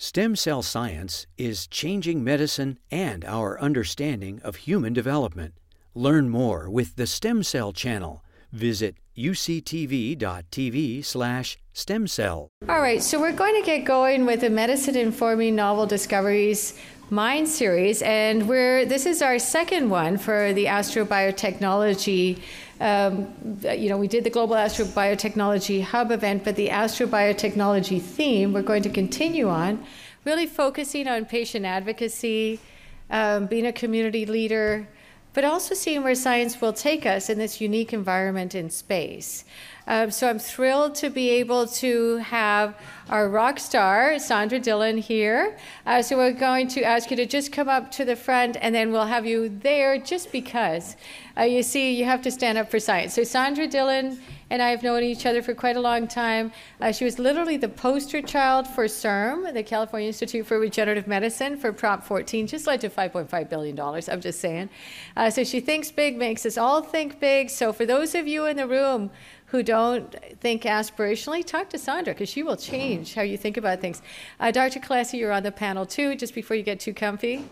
Stem cell science is changing medicine and our understanding of human development. Learn more with the Stem Cell Channel. Visit uctv.tv/stemcell. All right, so we're going to get going with the Medicine Informing Novel Discoveries Mind series, and this is our second one for the astrobiotechnology. We did the Global Astrobiotechnology Hub event, but the astrobiotechnology theme we're going to continue on, really focusing on patient advocacy, being a community leader, but also seeing where science will take us in this unique environment in space. So I'm thrilled to be able to have our rock star, Sandra Dillon, here. So we're going to ask you to just come up to the front, and then we'll have you there just because. You see, you have to stand up for science. So Sandra Dillon and I have known each other for quite a long time. She was literally the poster child for CIRM, the California Institute for Regenerative Medicine, for Prop 14, just led to $5.5 billion, I'm just saying. So she thinks big, makes us all think big. So for those of you in the room who don't think aspirationally, talk to Sandra, because she will change how you think about things. Dr. Kalesi, you're on the panel too, just before you get too comfy.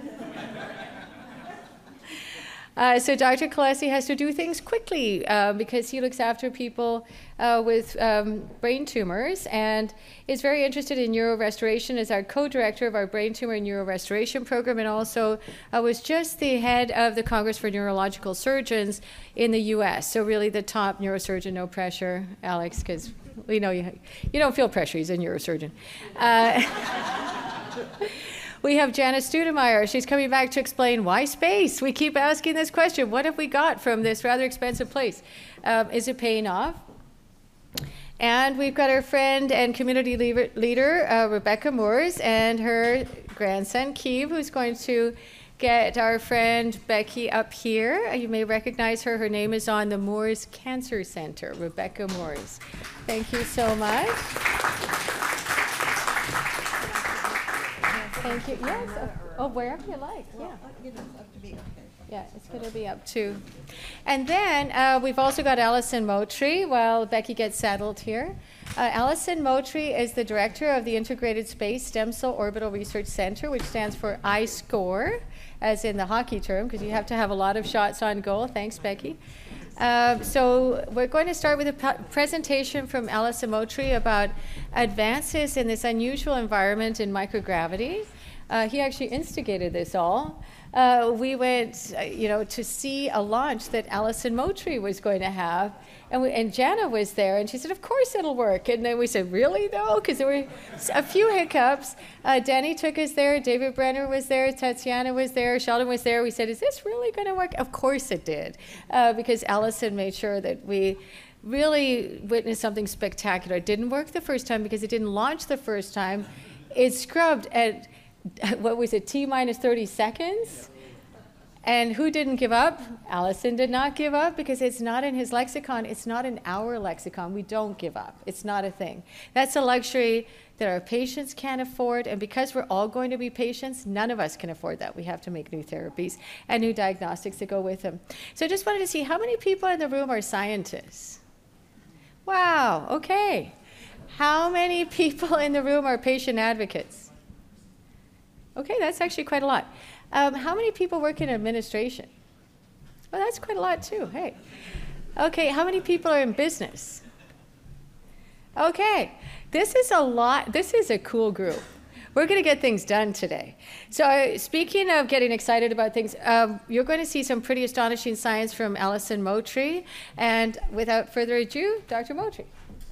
So Dr. Kalesi has to do things quickly because he looks after people with brain tumors and is very interested in neurorestoration, as our co-director of our brain tumor and neurorestoration program, and also was just the head of the Congress for Neurological Surgeons in the US. So really the top neurosurgeon, no pressure, Alex, because we know you don't feel pressure, he's a neurosurgeon. We have Janice Studemeyer. She's coming back to explain why space. We keep asking this question. What have we got from this rather expensive place? Is it paying off? And we've got our friend and community leader, Rebecca Moores, and her grandson, Keeve, who's going to get our friend Becky up here. You may recognize her. Her name is on the Moores Cancer Center, Rebecca Moores. Thank you so much. Thank you. Yes. Oh, wherever you like. Yeah. It's up to me. Okay. Yeah, it's going to be up to. And then we've also got Alison Moultrie while Becky gets settled here. Alison Moultrie is the director of the Integrated Space Stem Cell Orbital Research Center, which stands for iScore, as in the hockey term, because you have to have a lot of shots on goal. Thanks, Becky. So we're going to start with a presentation from Alison Moultrie about advances in this unusual environment in microgravity. He actually instigated this all. We went, to see a launch that Alison Moultrie was going to have, and Jana was there, and she said, "Of course it'll work." And then we said, "Really though?" Because there were a few hiccups. Danny took us there. David Brenner was there. Tatiana was there. Sheldon was there. We said, "Is this really going to work?" Of course it did, because Alison made sure that we really witnessed something spectacular. It didn't work the first time because it didn't launch the first time. It scrubbed at what was it, T-minus 30 seconds? And who didn't give up? Alison did not give up because it's not in his lexicon. It's not in our lexicon. We don't give up. It's not a thing. That's a luxury that our patients can't afford. And because we're all going to be patients, none of us can afford that. We have to make new therapies and new diagnostics to go with them. So I just wanted to see how many people in the room are scientists? Wow, okay. How many people in the room are patient advocates? Okay, that's actually quite a lot. How many people work in administration? Well, that's quite a lot too, hey. Okay, how many people are in business? Okay, this is a lot. This is a cool group. We're going to get things done today. So speaking of getting excited about things, you're going to see some pretty astonishing science from Alison Moultrie. And without further ado, Dr. Moultrie.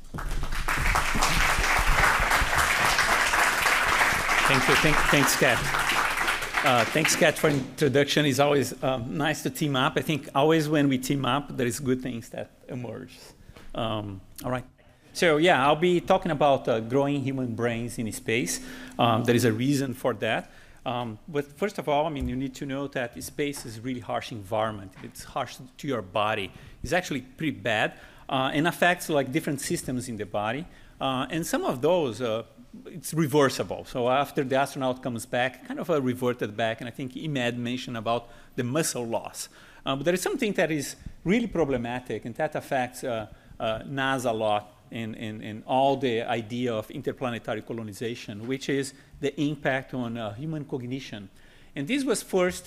Thank you. Thanks, Kat. Thanks, Kat, for introduction. It's always nice to team up. I think always when we team up, there is good things that emerge. All right. So yeah, I'll be talking about growing human brains in space. There is a reason for that. But first of all, you need to know that space is a really harsh environment. It's harsh to your body. It's actually pretty bad and affects different systems in the body. And some of those, it's reversible. So after the astronaut comes back, kind of reverted back. And I think Imed mentioned about the muscle loss. But there is something that is really problematic, and that affects NASA a lot. and all the idea of interplanetary colonization, which is the impact on human cognition. And this was first,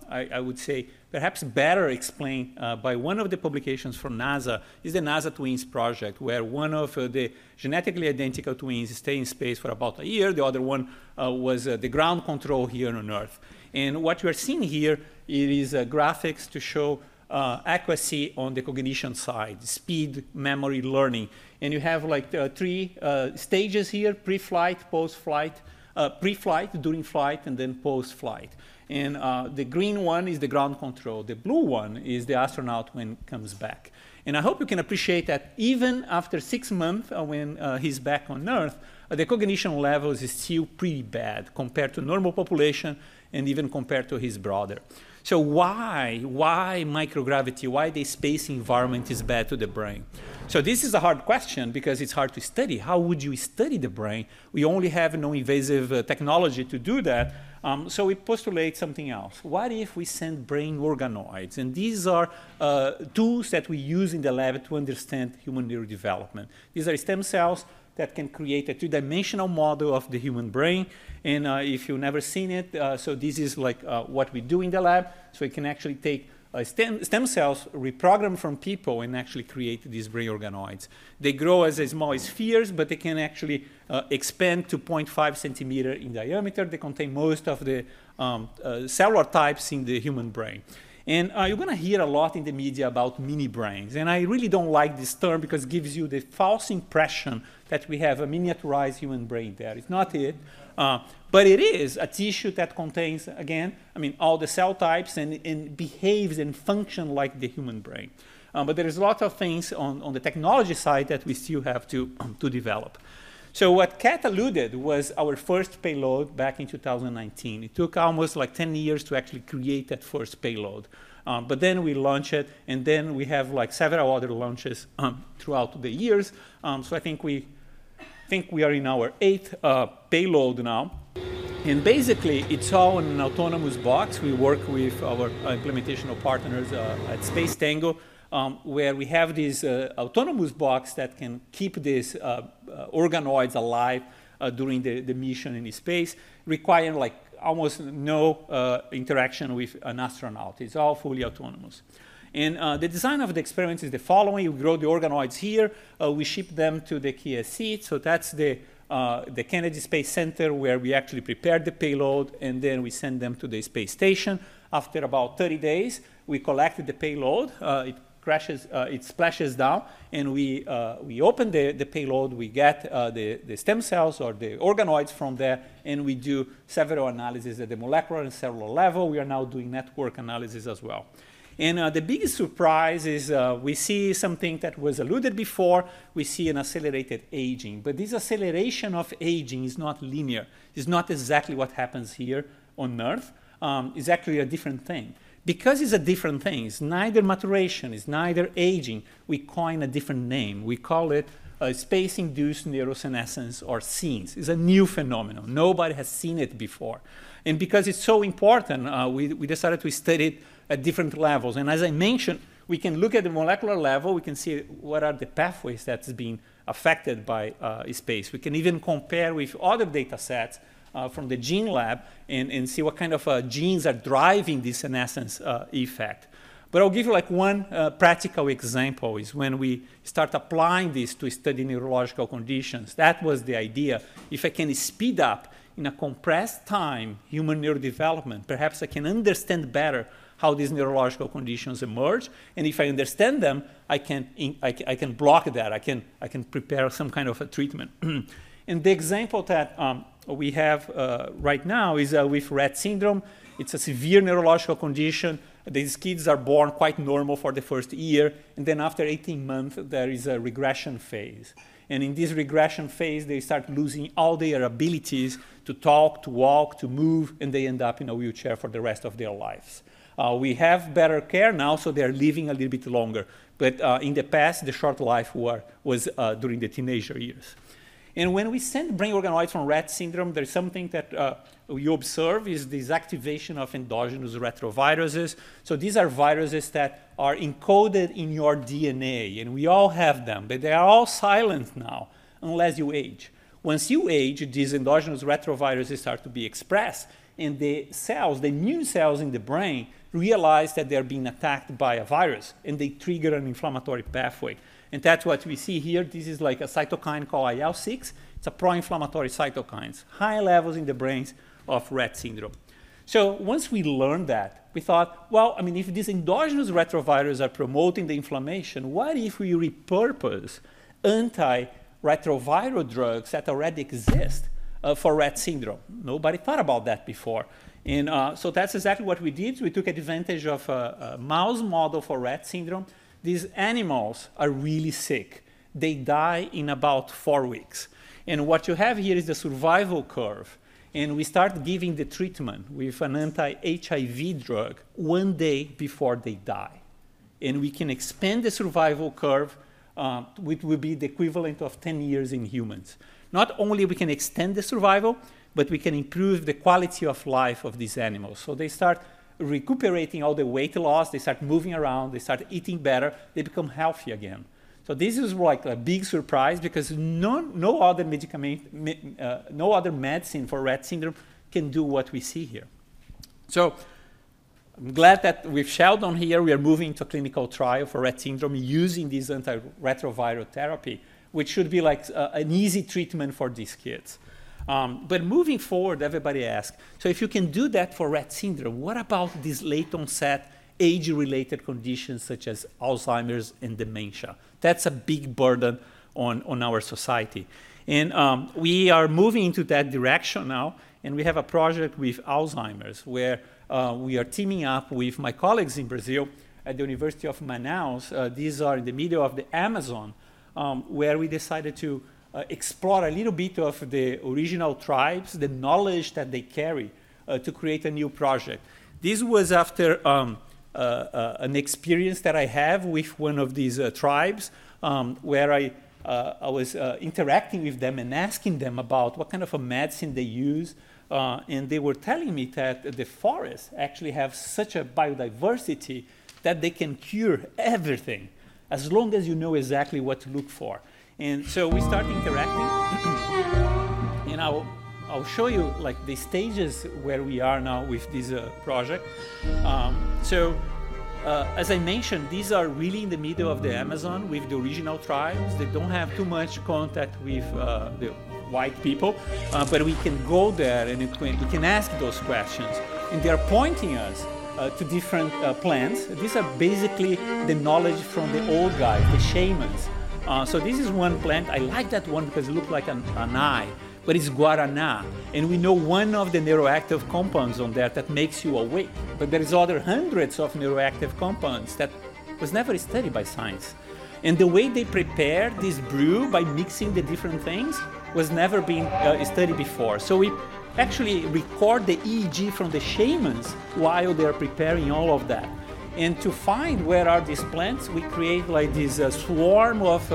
I would say, perhaps better explained by one of the publications from NASA, is the NASA Twins project, where one of the genetically identical twins stay in space for about a year. The other one was the ground control here on Earth. And what you are seeing here, it is graphics to show accuracy on the cognition side, speed, memory, learning. And you have like 3 stages here: pre-flight, post-flight, pre-flight, during flight, and then post-flight. And the green one is the ground control. The blue one is the astronaut when he comes back. And I hope you can appreciate that even after 6 months when he's back on Earth, the cognition levels is still pretty bad compared to normal population and even compared to his brother. So why microgravity, why the space environment is bad to the brain? So this is a hard question because it's hard to study. How would you study the brain? We only have no invasive technology to do that. So we postulate something else. What if we send brain organoids? And these are tools that we use in the lab to understand human neurodevelopment. These are stem cells that can create a 2-dimensional model of the human brain. And if you've never seen it, so this is like what we do in the lab. So we can actually take stem cells, reprogram from people, and actually create these brain organoids. They grow as small as spheres, but they can actually expand to 0.5 centimeter in diameter. They contain most of the cellular types in the human brain. And you're going to hear a lot in the media about mini brains. And I really don't like this term because it gives you the false impression that we have a miniaturized human brain there. It's not it. But it is a tissue that contains, again, all the cell types and behaves and functions like the human brain. But there is a lot of things on the technology side that we still have to develop. So what Kat alluded was our first payload back in 2019. It took almost like 10 years to actually create that first payload. But then we launched it, and then we have like several other launches throughout the years. So I think we are in our 8th payload now. And basically, it's all in an autonomous box. We work with our implementational partners at Space Tango, where we have this autonomous box that can keep these organoids alive during the mission in space, requiring like almost no interaction with an astronaut. It's all fully autonomous. And the design of the experiment is the following. We grow the organoids here. We ship them to the KSC. So that's the Kennedy Space Center, where we actually prepare the payload, and then we send them to the space station. After about 30 days, we collect the payload. It splashes down, and we open the payload. We get the stem cells or the organoids from there, and we do several analyses at the molecular and cellular level. We are now doing network analysis as well. And the biggest surprise is we see something that was alluded before. We see an accelerated aging. But this acceleration of aging is not linear. It's not exactly what happens here on Earth. It's actually a different thing. Because it's a different thing, it's neither maturation, it's neither aging, we coin a different name. We call it space-induced neurosenescence, or SINS. It's a new phenomenon. Nobody has seen it before. And because it's so important, we decided to study it at different levels. And as I mentioned, we can look at the molecular level. We can see what are the pathways that's being affected by space. We can even compare with other data sets from the gene lab and see what kind of genes are driving this senescence effect. But I'll give you like one practical example is when we start applying this to study neurological conditions. That was the idea. If I can speed up in a compressed time human neurodevelopment, perhaps I can understand better how these neurological conditions emerge. And if I understand them, I can block that. I can prepare some kind of a treatment. And the example that we have right now is with Rett syndrome. It's a severe neurological condition. These kids are born quite normal for the first year, and then after 18 months, there is a regression phase. And in this regression phase, they start losing all their abilities to talk, to walk, to move, and they end up in a wheelchair for the rest of their lives. We have better care now, so they're living a little bit longer. But in the past, the short life was during the teenager years. And when we send brain organoids from Rett syndrome, there's something that you observe is this activation of endogenous retroviruses. So these are viruses that are encoded in your DNA, and we all have them, but they are all silent now, unless you age. Once you age, these endogenous retroviruses start to be expressed, and the cells, the immune cells in the brain, realize that they're being attacked by a virus, and they trigger an inflammatory pathway. And that's what we see here. This is like a cytokine called IL-6. It's a pro-inflammatory cytokine, high levels in the brains of Rett syndrome. So once we learned that, we thought, well, I mean, if these endogenous retroviruses are promoting the inflammation, what if we repurpose anti-retroviral drugs that already exist for Rett syndrome? Nobody thought about that before. And so that's exactly what we did. We took advantage of a mouse model for Rett syndrome. These animals are really sick. They die in about 4 weeks. And what you have here is the survival curve. And we start giving the treatment with an anti-HIV drug 1 day before they die. And we can expand the survival curve, which will be the equivalent of 10 years in humans. Not only we can extend the survival, but we can improve the quality of life of these animals. So they start recuperating all the weight loss, they start moving around, they start eating better, they become healthy again. So this is like a big surprise because no other medicine for Rett syndrome can do what we see here. So I'm glad that with Sheldon here, we are moving to a clinical trial for Rett syndrome using this antiretroviral therapy, which should be like an easy treatment for these kids. But moving forward, everybody asks, so if you can do that for Rett syndrome, what about these late onset age-related conditions such as Alzheimer's and dementia? That's a big burden on our society. And we are moving into that direction now, and we have a project with Alzheimer's where we are teaming up with my colleagues in Brazil at the University of Manaus. These are in the middle of the Amazon, where we decided to explore a little bit of the original tribes, the knowledge that they carry to create a new project. This was after an experience that I have with one of these tribes where I was interacting with them and asking them about what kind of a medicine they use. And they were telling me that the forests actually have such a biodiversity that they can cure everything as long as you know exactly what to look for. And so we start interacting, and I'll show you like the stages where we are now with this project. As I mentioned, these are really in the middle of the Amazon with the original tribes. They don't have too much contact with the white people, but we can go there and we can ask those questions. And they are pointing us to different plants. These are basically the knowledge from the old guys, the shamans. So this is one plant. I like that one because it looks like an eye, but it's guaraná. And we know one of the neuroactive compounds on there that makes you awake. But there is other hundreds of neuroactive compounds that was never studied by science. And the way they prepare this brew by mixing the different things was never been studied before. So we actually record the EEG from the shamans while they're preparing all of that. And to find where are these plants, we create like this swarm of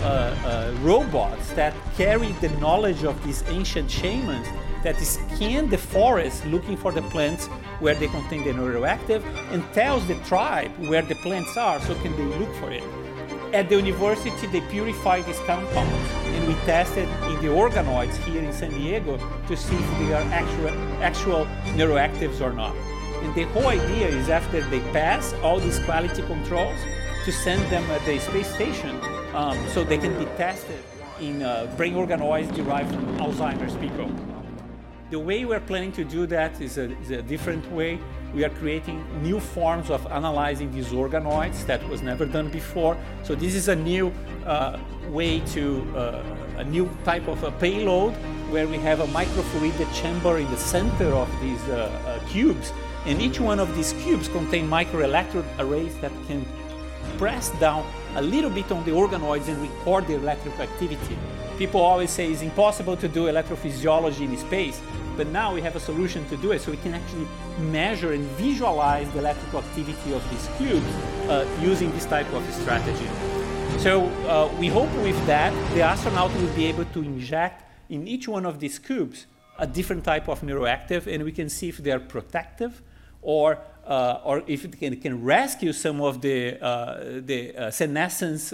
robots that carry the knowledge of these ancient shamans that scan the forest looking for the plants where they contain the neuroactive and tells the tribe where the plants are so can they look for it. At the university, they purify these compounds, and we tested in the organoids here in San Diego to see if they are actual neuroactives or not. And the whole idea is after they pass all these quality controls to send them at the space station so they can be tested in brain organoids derived from Alzheimer's people. The way we're planning to do that is a different way. We are creating new forms of analyzing these organoids that was never done before. So this is a new way to, a new type of a payload where we have a microfluidic chamber in the center of these cubes. And each one of these cubes contain microelectrode arrays that can press down a little bit on the organoids and record the electrical activity. People always say it's impossible to do electrophysiology in space, but now we have a solution to do it, so we can actually measure and visualize the electrical activity of these cubes using this type of strategy. So we hope with that, the astronaut will be able to inject in each one of these cubes a different type of neuroactive, and we can see if they are protective or if it can rescue some of the senescence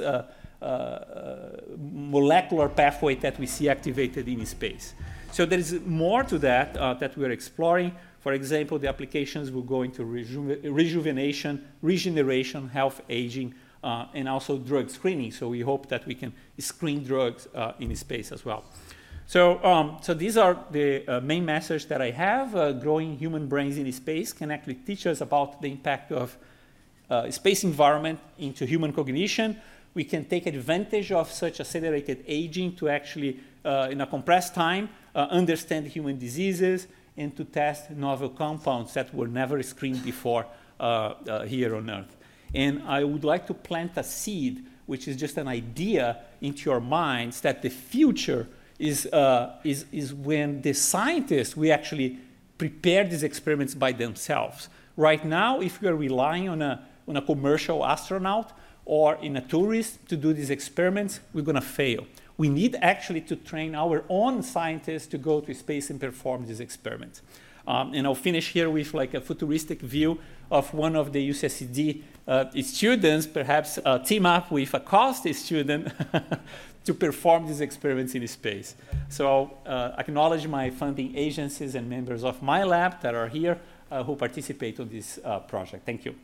molecular pathway that we see activated in space. So there is more to that that we are exploring. For example, the applications will go into rejuvenation, regeneration, health, aging, and also drug screening. So we hope that we can screen drugs in space as well. So, so these are the main message that I have. Growing human brains in space can actually teach us about the impact of space environment into human cognition. We can take advantage of such accelerated aging to actually, in a compressed time, understand human diseases and to test novel compounds that were never screened before here on Earth. And I would like to plant a seed, which is just an idea into your minds, that the future is when the scientists, we actually prepare these experiments by themselves. Right now, if we are relying on a commercial astronaut or in a tourist to do these experiments, we're going to fail. We need actually to train our own scientists to go to space and perform these experiments. And I'll finish here with like a futuristic view of one of the UCSD students, perhaps team up with a COST student to perform these experiments in space. So I'll acknowledge my funding agencies and members of my lab that are here who participate on this project. Thank you.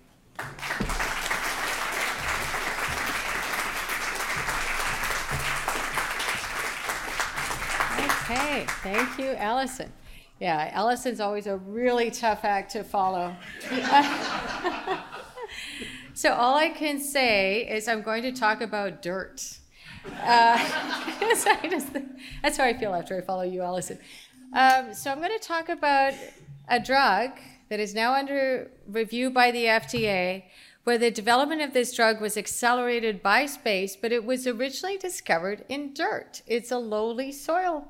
Okay, thank you, Allison. Yeah, Allison's always a really tough act to follow. So all I can say is I'm going to talk about dirt. That's how I feel after I follow you, Allison. So I'm going to talk about a drug that is now under review by the FDA, where the development of this drug was accelerated by space, but it was originally discovered in dirt. It's a lowly soil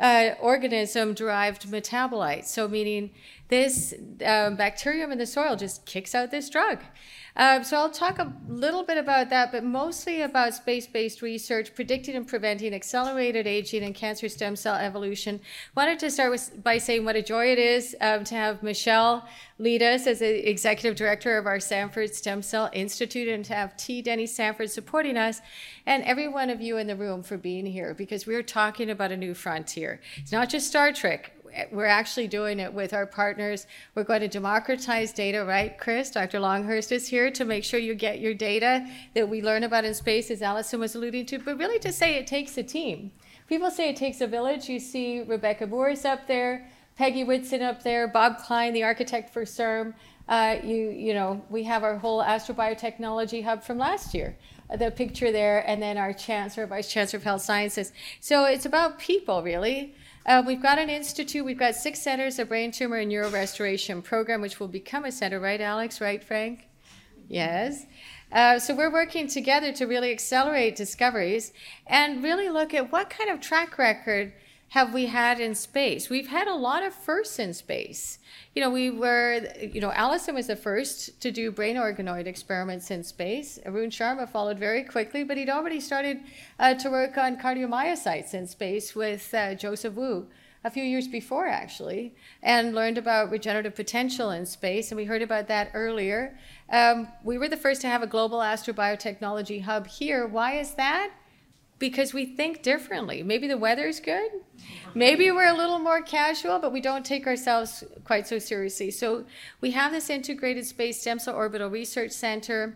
organism-derived metabolite. So meaning this bacterium in the soil just kicks out this drug. So I'll talk a little bit about that, but mostly about space-based research, predicting and preventing accelerated aging and cancer stem cell evolution. Wanted to start by saying what a joy it is to have Michelle lead us as the executive director of our Sanford Stem Cell Institute, and to have T. Denny Sanford supporting us, and every one of you in the room for being here, because we're talking about a new frontier. It's not just Star Trek. We're actually doing it with our partners. We're going to democratize data, right, Chris? Dr. Longhurst is here to make sure you get your data that we learn about in space, as Allison was alluding to, but really to say it takes a team. People say it takes a village. You see Rebecca Boers up there, Peggy Whitson up there, Bob Klein, the architect for CERN. You know, we have our whole astrobiotechnology hub from last year, the picture there, and then our chancellor, vice chancellor of health sciences. So it's about people, really. We've got an institute, we've got 6 centers, a brain tumor and neuro restoration program, which will become a center, right, Alex? Right, Frank? Yes. So we're working together to really accelerate discoveries and really look at what kind of track record have we had in space. We've had a lot of firsts in space. You know, Allison was the first to do brain organoid experiments in space. Arun Sharma followed very quickly, but he'd already started to work on cardiomyocytes in space with Joseph Wu a few years before, actually, and learned about regenerative potential in space, and we heard about that earlier. We were the first to have a global astrobiotechnology hub here. Why is that? Because we think differently. Maybe the weather's good. Maybe we're a little more casual, but we don't take ourselves quite so seriously. So we have this integrated space stem cell orbital research center.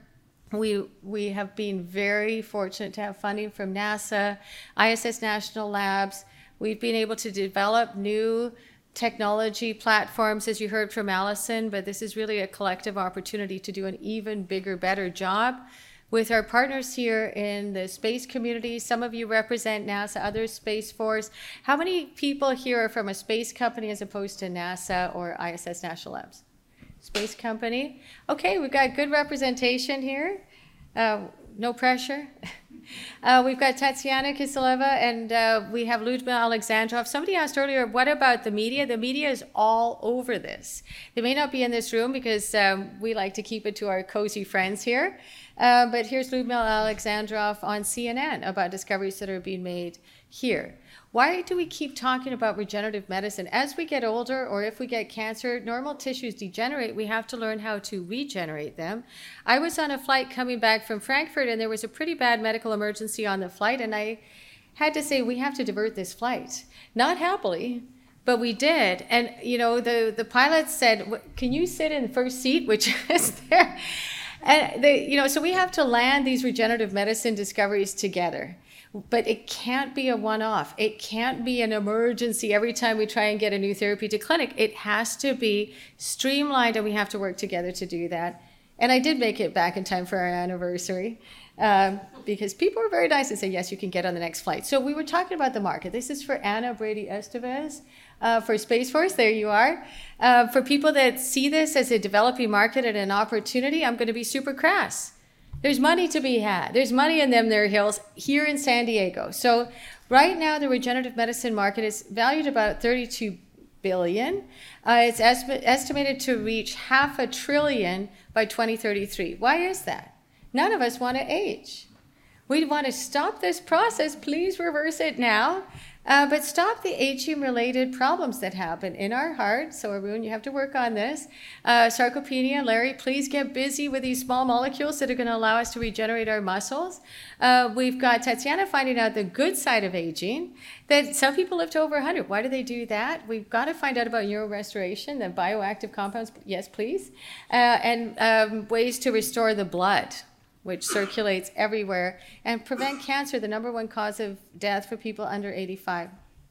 We have been very fortunate to have funding from NASA, ISS National Labs. We've been able to develop new technology platforms, as you heard from Allison, but this is really a collective opportunity to do an even bigger, better job with our partners here in the space community. Some of you represent NASA, others Space Force. How many people here are from a space company as opposed to NASA or ISS National Labs? Space company. Okay, we've got good representation here. No pressure. We've got Tatiana Kiseleva, and we have Ludmila Alexandrov. Somebody asked earlier, what about the media? The media is all over this. They may not be in this room because we like to keep it to our cozy friends here. But here's Lyudmila Alexandrov on CNN about discoveries that are being made here. Why do we keep talking about regenerative medicine? As we get older, or if we get cancer, normal tissues degenerate. We have to learn how to regenerate them. I was on a flight coming back from Frankfurt, and there was a pretty bad medical emergency on the flight, and I had to say, we have to divert this flight. Not happily, but we did. And, you know, the pilot said, can you sit in the first seat, which is there? And, so we have to land these regenerative medicine discoveries together. But it can't be a one-off. It can't be an emergency every time we try and get a new therapy to clinic. It has to be streamlined, and we have to work together to do that. And I did make it back in time for our anniversary because people were very nice and said, yes, you can get on the next flight. So we were talking about the market. This is for Anna Brady Estevez for Space Force. There you are. For people that see this as a developing market and an opportunity, I'm going to be super crass. There's money to be had. There's money in them there hills here in San Diego. So right now, the regenerative medicine market is valued about $32 billion. It's estimated to reach $500 billion by 2033. Why is that? None of us want to age. We want to stop this process. Please reverse it now. But stop the aging-related problems that happen in our heart. So Arun, you have to work on this. Sarcopenia, Larry, please get busy with these small molecules that are going to allow us to regenerate our muscles. We've got Tatiana finding out the good side of aging, that some people live to over 100. Why do they do that? We've got to find out about neurorestoration, the bioactive compounds, yes, please, and ways to restore the blood, which circulates everywhere, and prevent cancer, the number one cause of death for people under 85.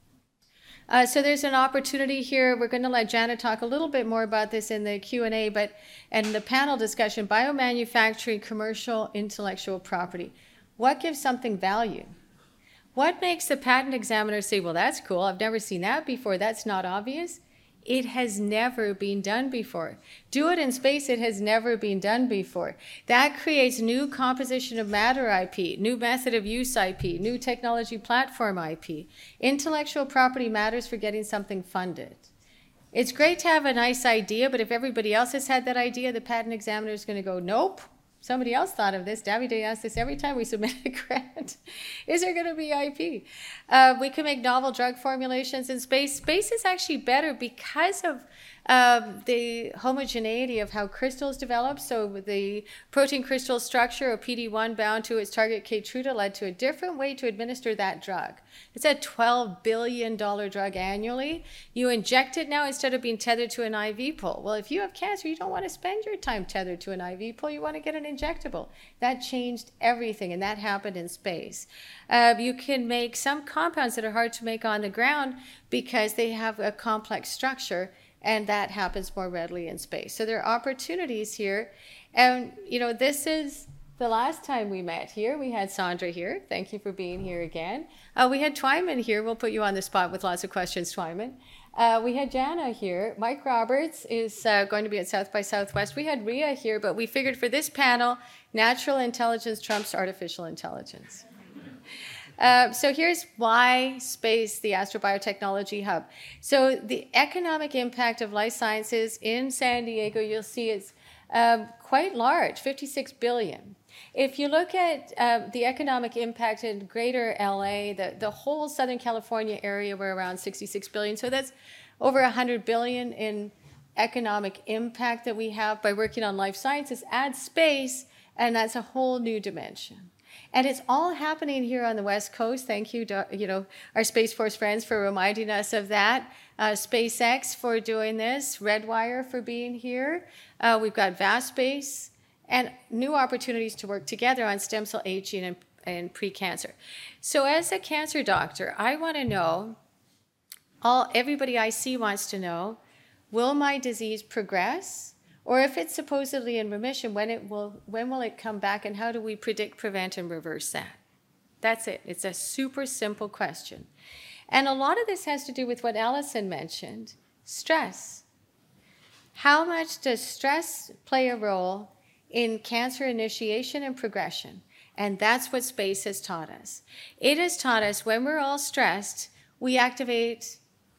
So there's an opportunity here. We're going to let Janet talk a little bit more about this in the Q&A, and the panel discussion, biomanufacturing, commercial, intellectual property. What gives something value? What makes the patent examiner say, well, that's cool, I've never seen that before, that's not obvious? It has never been done before. Do it in space, it has never been done before. That creates new composition of matter IP, new method of use IP, new technology platform IP. Intellectual property matters for getting something funded. It's great to have a nice idea, but if everybody else has had that idea, the patent examiner is going to go, nope, somebody else thought of this. Davide asks this every time we submit a grant. Is there going to be IP? We can make novel drug formulations in space. Space is actually better because of the homogeneity of how crystals develop. So with the protein crystal structure of PD-1 bound to its target Keytruda led to a different way to administer that drug. It's a $12 billion drug annually. You inject it now instead of being tethered to an IV pole. Well, if you have cancer, you don't want to spend your time tethered to an IV pole. You want to get an injectable. That changed everything, and that happened in space. You can make some compounds that are hard to make on the ground because they have a complex structure, and that happens more readily in space. So there are opportunities here. And, this is the last time we met here. We had Sandra here. Thank you for being here again. We had Twyman here. We'll put you on the spot with lots of questions, Twyman. We had Jana here. Mike Roberts is going to be at South by Southwest. We had Ria here, but we figured for this panel, natural intelligence trumps artificial intelligence. So here's why space, the Astrobiotechnology Hub. So the economic impact of life sciences in San Diego, you'll see it's quite large, $56 billion. If you look at the economic impact in greater LA, the whole Southern California area, we're around $66 billion. So that's over $100 billion in economic impact that we have by working on life sciences. Add space, and that's a whole new dimension. And it's all happening here on the West Coast. Thank you, our Space Force friends for reminding us of that. SpaceX for doing this. Redwire for being here. We've got Vast Space and new opportunities to work together on stem cell aging and pre-cancer. So as a cancer doctor, I want to know, everybody I see wants to know, will my disease progress? Or if it's supposedly in remission, when will it come back, and how do we predict, prevent, and reverse that? That's it. It's a super simple question. And a lot of this has to do with what Allison mentioned, stress. How much does stress play a role in cancer initiation and progression? And that's what space has taught us. It has taught us when we're all stressed, we activate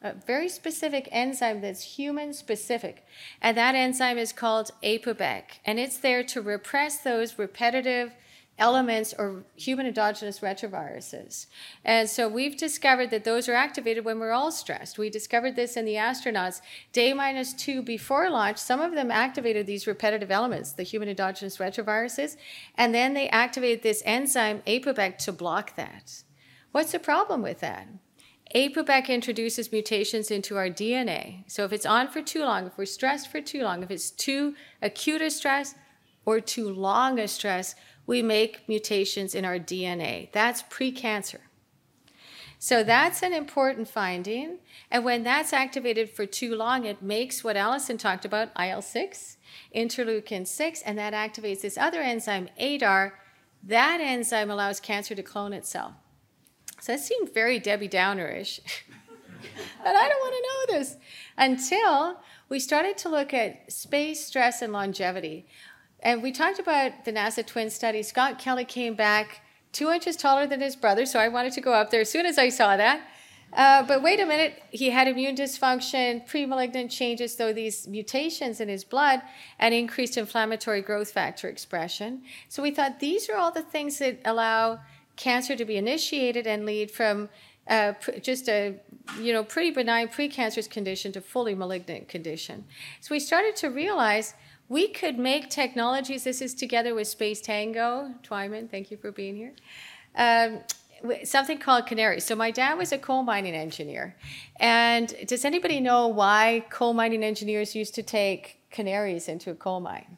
a very specific enzyme that's human specific. And that enzyme is called APOBEC. And it's there to repress those repetitive elements or human endogenous retroviruses. And so we've discovered that those are activated when we're all stressed. We discovered this in the astronauts. Day -2 before launch, some of them activated these repetitive elements, the human endogenous retroviruses, and then they activated this enzyme APOBEC to block that. What's the problem with that? APOBEC introduces mutations into our DNA. So if it's on for too long, if we're stressed for too long, if it's too acute a stress or too long a stress, we make mutations in our DNA. That's precancer. So that's an important finding. And when that's activated for too long, it makes what Alison talked about, IL-6, interleukin-6, and that activates this other enzyme, ADAR. That enzyme allows cancer to clone itself. So that seemed very Debbie Downer-ish. But I don't want to know this. Until we started to look at space, stress, and longevity. And we talked about the NASA twin study. Scott Kelly came back 2 inches taller than his brother, so I wanted to go up there as soon as I saw that. But wait a minute, he had immune dysfunction, pre-malignant changes, though these mutations in his blood, and increased inflammatory growth factor expression. So we thought these are all the things that allow cancer to be initiated and lead from just a pretty benign precancerous condition to fully malignant condition. So we started to realize we could make technologies, this is together with Space Tango, Twyman, thank you for being here, something called Canary. So my dad was a coal mining engineer. And does anybody know why coal mining engineers used to take canaries into a coal mine?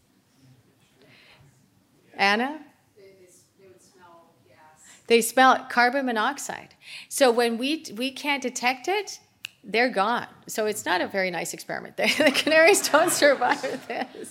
Anna? They would smell gas. They smell carbon monoxide. So when we can't detect it, they're gone. So it's not a very nice experiment. The canaries don't survive this.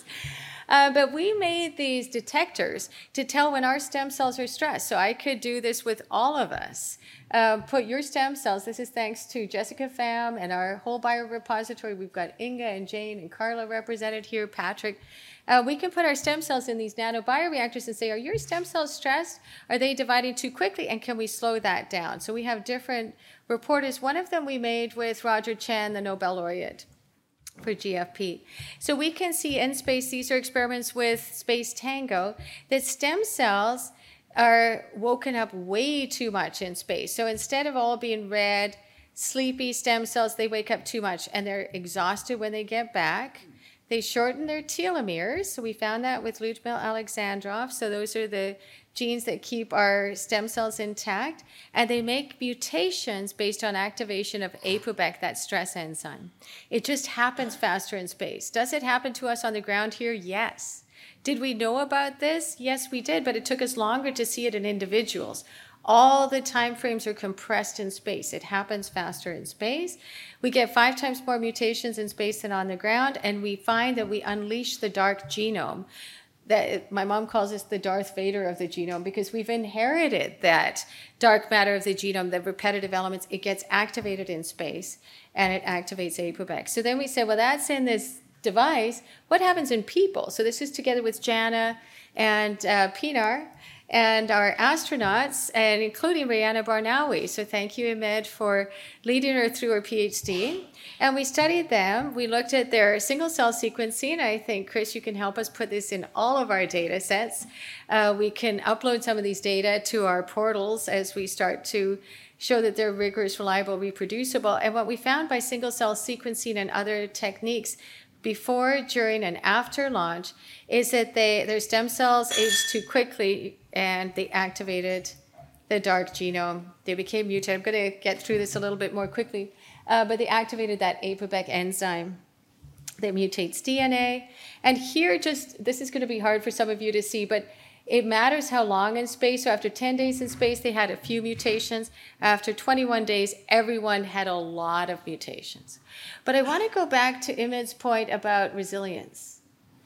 But we made these detectors to tell when our stem cells are stressed. So I could do this with all of us. Put your stem cells, this is thanks to Jessica Pham and our whole biorepository. We've got Inga and Jane and Carla represented here, Patrick. We can put our stem cells in these nanobioreactors and say, are your stem cells stressed? Are they dividing too quickly? And can we slow that down? So we have different reporters. One of them we made with Roger Chan, the Nobel laureate for GFP. So we can see in space, these are experiments with Space Tango, that stem cells are woken up way too much in space. So instead of all being red, sleepy stem cells, they wake up too much and they're exhausted when they get back. They shorten their telomeres. So we found that with Lyudmila Alexandrov. So those are the genes that keep our stem cells intact. And they make mutations based on activation of APOBEC, that stress enzyme. It just happens faster in space. Does it happen to us on the ground here? Yes. Did we know about this? Yes, we did, but it took us longer to see it in individuals. All the time frames are compressed in space. It happens faster in space. We get 5 times more mutations in space than on the ground, and we find that we unleash the dark genome. That my mom calls us the Darth Vader of the genome, because we've inherited that dark matter of the genome, the repetitive elements. It gets activated in space, and it activates APOBEC. So then we said, well, that's in this device. What happens in people? So this is together with Jana and Pinar and our astronauts, and including Rihanna Barnawi. So thank you, Ahmed, for leading her through her PhD. And we studied them. We looked at their single-cell sequencing. I think, Chris, you can help us put this in all of our data sets. We can upload some of these data to our portals as we start to show that they're rigorous, reliable, reproducible. And what we found by single-cell sequencing and other techniques before, during, and after launch is that their stem cells aged too quickly and they activated the dark genome. They became mutated. I'm going to get through this a little bit more quickly. But they activated that APOBEC enzyme that mutates DNA. And here, this is going to be hard for some of you to see, but it matters how long in space. So after 10 days in space, they had a few mutations. After 21 days, everyone had a lot of mutations. But I want to go back to Imed's point about resilience.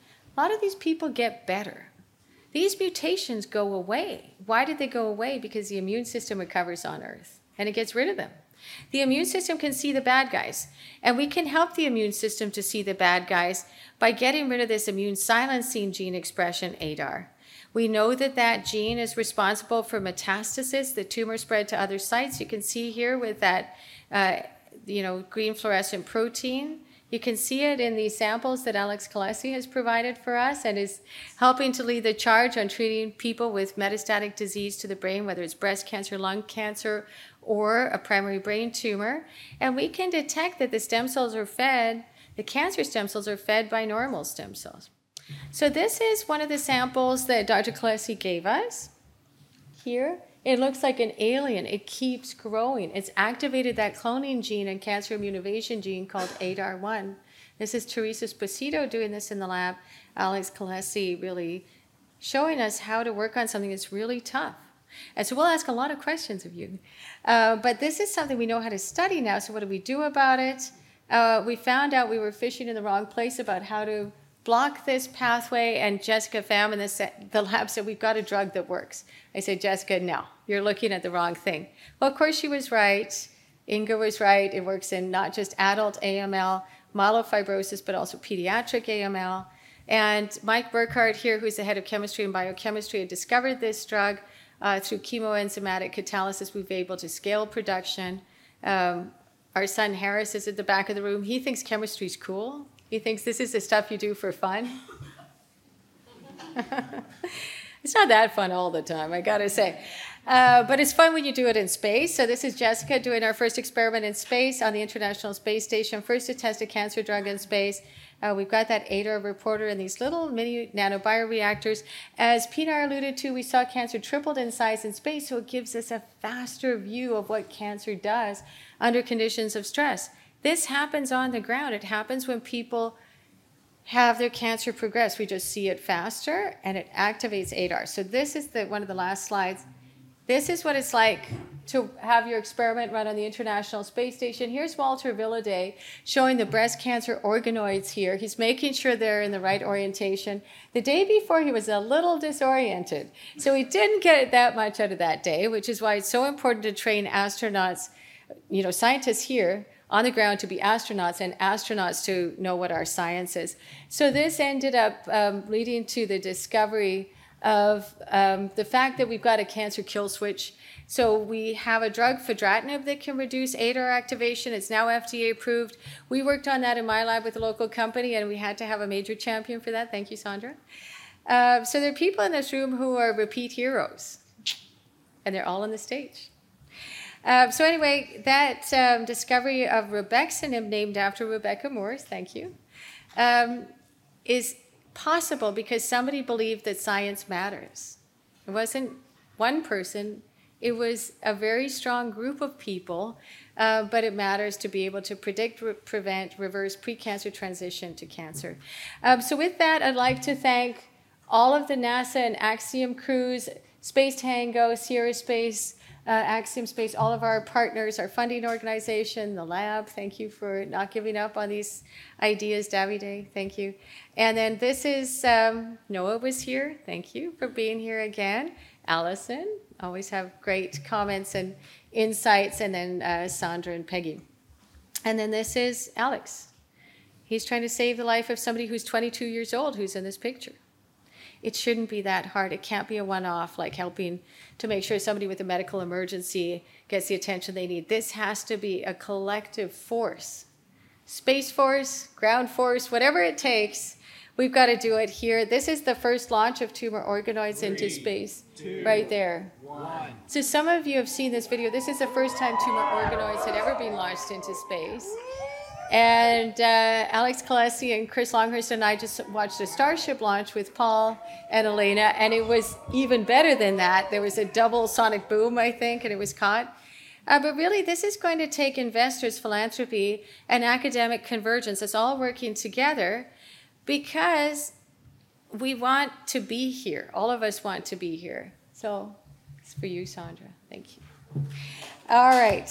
A lot of these people get better. These mutations go away. Why did they go away? Because the immune system recovers on Earth, and it gets rid of them. The immune system can see the bad guys, and we can help the immune system to see the bad guys by getting rid of this immune silencing gene expression, ADAR. We know that that gene is responsible for metastasis, the tumor spread to other sites. You can see here with that green fluorescent protein. You can see it in these samples that Alex Kalesi has provided for us and is helping to lead the charge on treating people with metastatic disease to the brain, whether it's breast cancer, lung cancer, or a primary brain tumor. And we can detect that the stem cells are fed, the cancer stem cells are fed by normal stem cells. So this is one of the samples that Dr. Kalesi gave us. Here, it looks like an alien. It keeps growing. It's activated that cloning gene and cancer immunization gene called ADAR1. This is Teresa Esposito doing this in the lab. Alex Kalesi really showing us how to work on something that's really tough. And so we'll ask a lot of questions of you. But this is something we know how to study now, so what do we do about it? We found out we were fishing in the wrong place about how to block this pathway, and Jessica Pham in the lab said, we've got a drug that works. I said, Jessica, no, you're looking at the wrong thing. Well, of course she was right. Inga was right. It works in not just adult AML, myelofibrosis, but also pediatric AML. And Mike Burkhardt here, who's the head of chemistry and biochemistry, had discovered this drug through chemoenzymatic catalysis. We've been able to scale production. Our son Harris is at the back of the room. He thinks chemistry's cool. He thinks this is the stuff you do for fun. It's not that fun all the time, I gotta say. But it's fun when you do it in space. So this is Jessica doing our first experiment in space on the International Space Station, first to test a cancer drug in space. We've got that ADAR reporter in these little mini nanobioreactors. As Pinar alluded to, we saw cancer tripled in size in space, so it gives us a faster view of what cancer does under conditions of stress. This happens on the ground. It happens when people have their cancer progress. We just see it faster, and it activates ADAR. So this is one of the last slides. This is what it's like to have your experiment run on the International Space Station. Here's Walter Villaday showing the breast cancer organoids here. He's making sure they're in the right orientation. The day before, he was a little disoriented. So he didn't get that much out of that day, which is why it's so important to train astronauts, scientists here, on the ground to be astronauts, and astronauts to know what our science is. So this ended up leading to the discovery of the fact that we've got a cancer kill switch. So we have a drug, fedratinib, that can reduce ADAR activation. It's now FDA approved. We worked on that in my lab with a local company, and we had to have a major champion for that. Thank you, Sandra. So there are people in this room who are repeat heroes, and they're all on the stage. So anyway, that discovery of rebexinib, named after Rebecca Moores, thank you, is possible because somebody believed that science matters. It wasn't one person, it was a very strong group of people, but it matters to be able to predict, prevent, reverse pre-cancer transition to cancer. So with that, I'd like to thank all of the NASA and Axiom crews, Space Tango, Sierra Space, Axiom Space, all of our partners, our funding organization, the lab. Thank you for not giving up on these ideas, Davide. Thank you. And then this is, Noah was here. Thank you for being here again. Allison, always have great comments and insights. And then Sandra and Peggy. And then this is Alex. He's trying to save the life of somebody who's 22 years old who's in this picture. It shouldn't be that hard. It can't be a one-off, like helping to make sure somebody with a medical emergency gets the attention they need. This has to be a collective force. Space Force, ground force, whatever it takes, we've got to do it here. This is the first launch of tumor organoids into space, 2, right there. 1. So some of you have seen this video. This is the first time tumor organoids had ever been launched into space. And Alex Kalesi and Chris Longhurst and I just watched a Starship launch with Paul and Elena, and it was even better than that. There was a double sonic boom, I think, and it was caught. But really, this is going to take investors, philanthropy, and academic convergence. It's all working together because we want to be here. All of us want to be here. So it's for you, Sandra. Thank you. All right.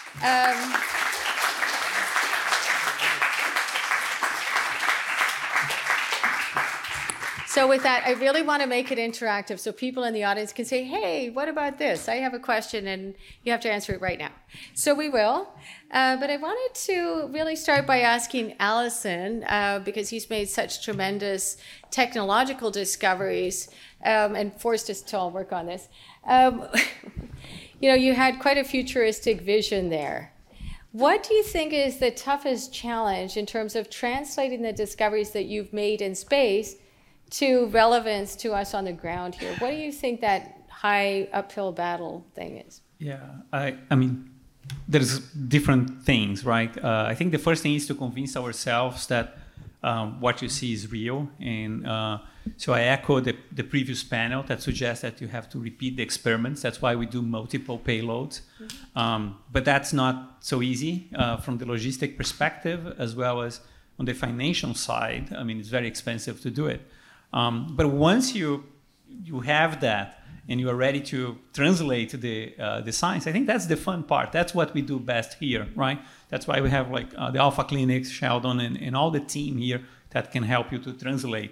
So with that, I really want to make it interactive so people in the audience can say, hey, what about this? I have a question, and you have to answer it right now. So we will. But I wanted to really start by asking Allison, because he's made such tremendous technological discoveries and forced us to all work on this. You had quite a futuristic vision there. What do you think is the toughest challenge in terms of translating the discoveries that you've made in space to relevance to us on the ground here? What do you think that high uphill battle thing is? Yeah, I mean, there's different things, right? I think the first thing is to convince ourselves that what you see is real. And so I echo the previous panel that suggests that you have to repeat the experiments. That's why we do multiple payloads. But that's not so easy from the logistic perspective, as well as on the financial side. I mean, it's very expensive to do it. But once you have that, and you are ready to translate the science, I think that's the fun part. That's what we do best here, right? That's why we have like the Alpha Clinics, Sheldon, and all the team here that can help you to translate.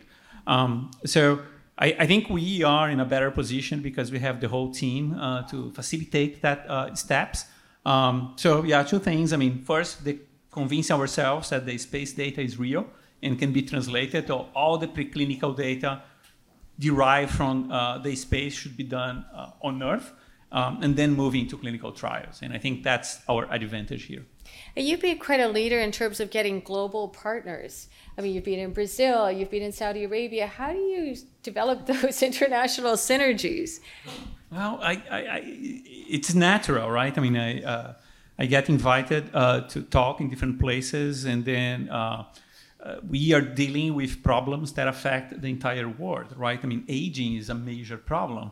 So I think we are in a better position because we have the whole team to facilitate that steps. So yeah, two things. I mean, first, convince ourselves that the space data is real and can be translated, or all the preclinical data derived from the space should be done on Earth, and then move into clinical trials. And I think that's our advantage here. And you've been quite a leader in terms of getting global partners. I mean, you've been in Brazil, you've been in Saudi Arabia. How do you develop those international synergies? Well, it's natural, right? I mean, I get invited to talk in different places, and then we are dealing with problems that affect the entire world, right? I mean, aging is a major problem.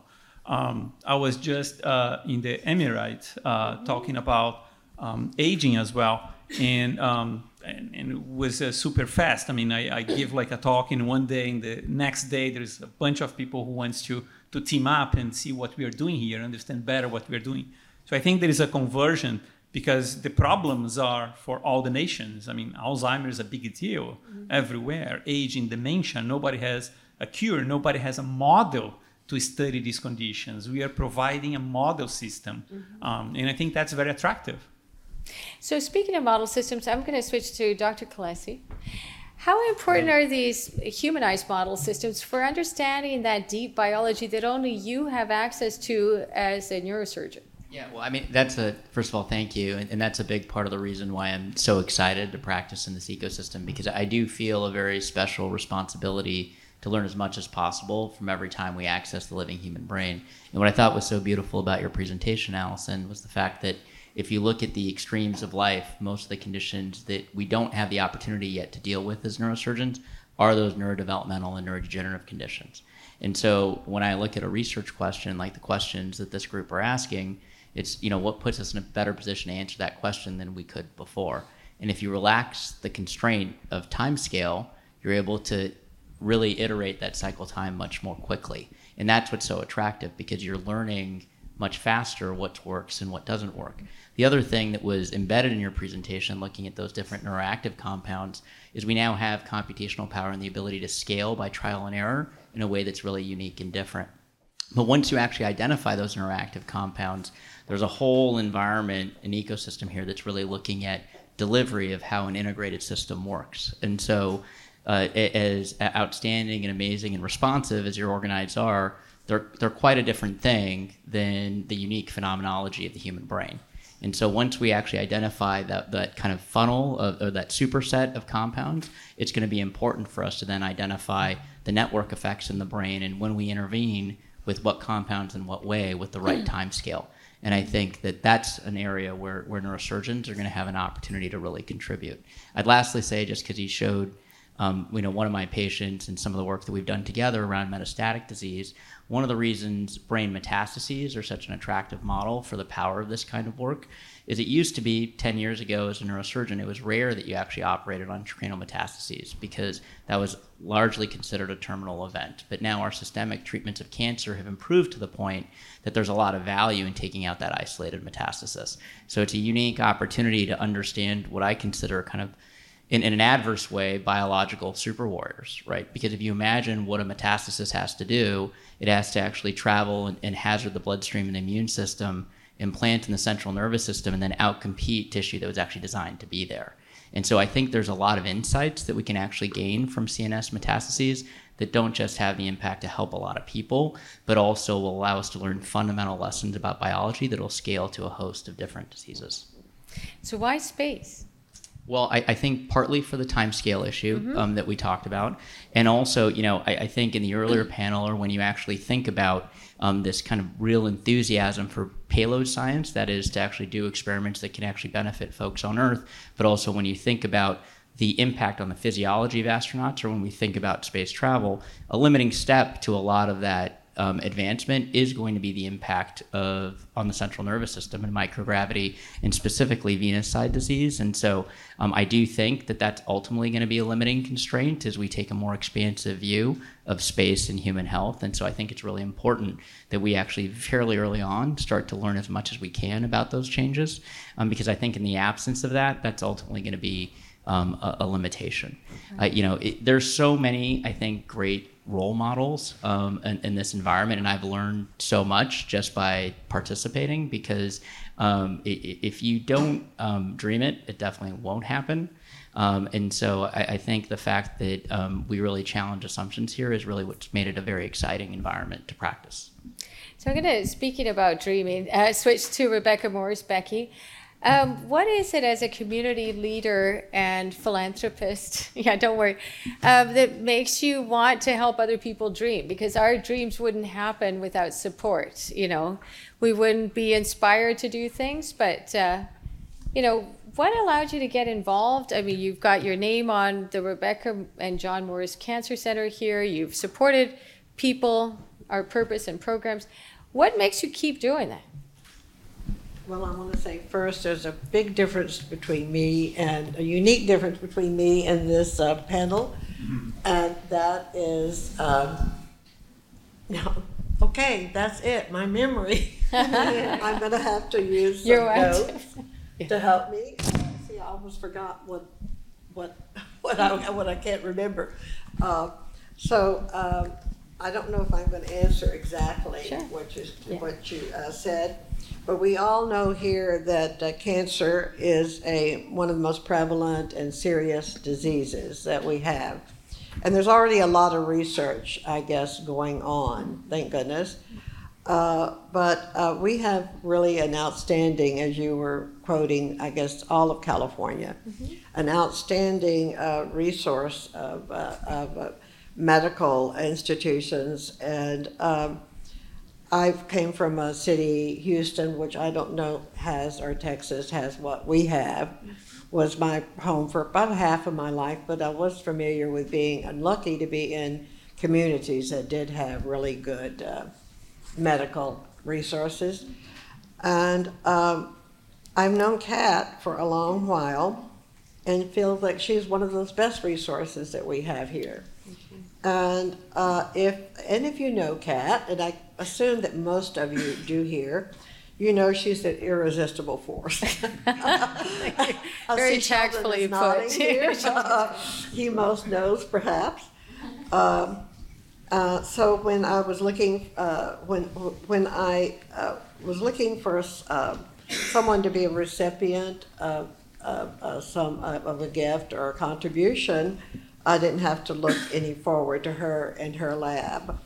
I was just in the Emirates talking about aging as well, and it was super fast. I mean, I give like a talk in one day, and the next day there's a bunch of people who wants to team up and see what we are doing here, understand better what we are doing. So I think there is a conversion, because the problems are for all the nations. I mean, Alzheimer's is a big deal everywhere. Aging, dementia, nobody has a cure. Nobody has a model to study these conditions. We are providing a model system. And I think that's very attractive. So speaking of model systems, I'm going to switch to Dr. Kulesza. How important are these humanized model systems for understanding that deep biology that only you have access to as a neurosurgeon? Yeah, well, I mean, first of all, thank you. And that's a big part of the reason why I'm so excited to practice in this ecosystem, because I do feel a very special responsibility to learn as much as possible from every time we access the living human brain. And what I thought was so beautiful about your presentation, Allison, was the fact that if you look at the extremes of life, most of the conditions that we don't have the opportunity yet to deal with as neurosurgeons are those neurodevelopmental and neurodegenerative conditions. And so when I look at a research question, like the questions that this group are asking, it's, what puts us in a better position to answer that question than we could before. And if you relax the constraint of time scale, you're able to really iterate that cycle time much more quickly. And that's what's so attractive, because you're learning much faster what works and what doesn't work. The other thing that was embedded in your presentation, looking at those different neuroactive compounds, is we now have computational power and the ability to scale by trial and error in a way that's really unique and different. But once you actually identify those neuroactive compounds, there's a whole environment, an ecosystem here that's really looking at delivery of how an integrated system works. And so as outstanding and amazing and responsive as your organoids are, they're quite a different thing than the unique phenomenology of the human brain. And so once we actually identify that kind of funnel or that superset of compounds, it's going to be important for us to then identify the network effects in the brain, and when we intervene, with what compounds in what way, with the right time scale. And I think that that's an area where neurosurgeons are going to have an opportunity to really contribute. I'd lastly say, just because he showed one of my patients and some of the work that we've done together around metastatic disease, one of the reasons brain metastases are such an attractive model for the power of this kind of work is it used to be 10 years ago as a neurosurgeon, it was rare that you actually operated on cranial metastases because that was largely considered a terminal event. But now our systemic treatments of cancer have improved to the point that there's a lot of value in taking out that isolated metastasis. So it's a unique opportunity to understand what I consider kind of, in an adverse way, biological super warriors, right? Because if you imagine what a metastasis has to do, it has to actually travel and hazard the bloodstream and the immune system, implant in the central nervous system, and then outcompete tissue that was actually designed to be there. And so I think there's a lot of insights that we can actually gain from CNS metastases that don't just have the impact to help a lot of people, but also will allow us to learn fundamental lessons about biology that will scale to a host of different diseases. So why space? Well, I think partly for the time scale issue that we talked about. And also, I think in the earlier panel, or when you actually think about this kind of real enthusiasm for payload science, that is to actually do experiments that can actually benefit folks on Earth, but also when you think about the impact on the physiology of astronauts, or when we think about space travel, a limiting step to a lot of that advancement is going to be the impact on the central nervous system and microgravity, and specifically venous side disease. And so I do think that that's ultimately going to be a limiting constraint as we take a more expansive view of space and human health. And so I think it's really important that we actually fairly early on start to learn as much as we can about those changes, because I think in the absence of that, that's ultimately going to be a limitation. There's so many, I think, great role models in this environment, and I've learned so much just by participating, because if you don't dream it, it definitely won't happen. And so I think the fact that we really challenge assumptions here is really what's made it a very exciting environment to practice. So I'm going to, speaking about dreaming, switch to Rebecca Morris. Becky, what is it as a community leader and philanthropist, don't worry, that makes you want to help other people dream? Because our dreams wouldn't happen without support, We wouldn't be inspired to do things, but, what allowed you to get involved? I mean, you've got your name on the Rebecca and John Morris Cancer Center here. You've supported people, our purpose and programs. What makes you keep doing that? Well, I want to say first, there's a big difference between me, and a unique difference between me and this panel, and that is, okay, that's it, my memory. I'm going to have to use some notes to help me. See, I almost forgot what I can't remember. So I don't know if I'm going to answer exactly what you said. But we all know here that cancer is one of the most prevalent and serious diseases that we have. And there's already a lot of research, I guess, going on, thank goodness. But we have really an outstanding, as you were quoting, I guess, all of California, an outstanding resource of medical institutions. And I came from a city, Houston, which I don't know or Texas has what we have, was my home for about half of my life, but I was familiar with being unlucky to be in communities that did have really good medical resources. And I've known Kat for a long while and feel like she's one of those best resources that we have here. And if you know Kat, and I assume that most of you do here, she's an irresistible force. Very tactfully put. He most knows, perhaps. So when I was looking, when I was looking for someone to be a recipient of a gift or a contribution, I didn't have to look any forward to her and her lab.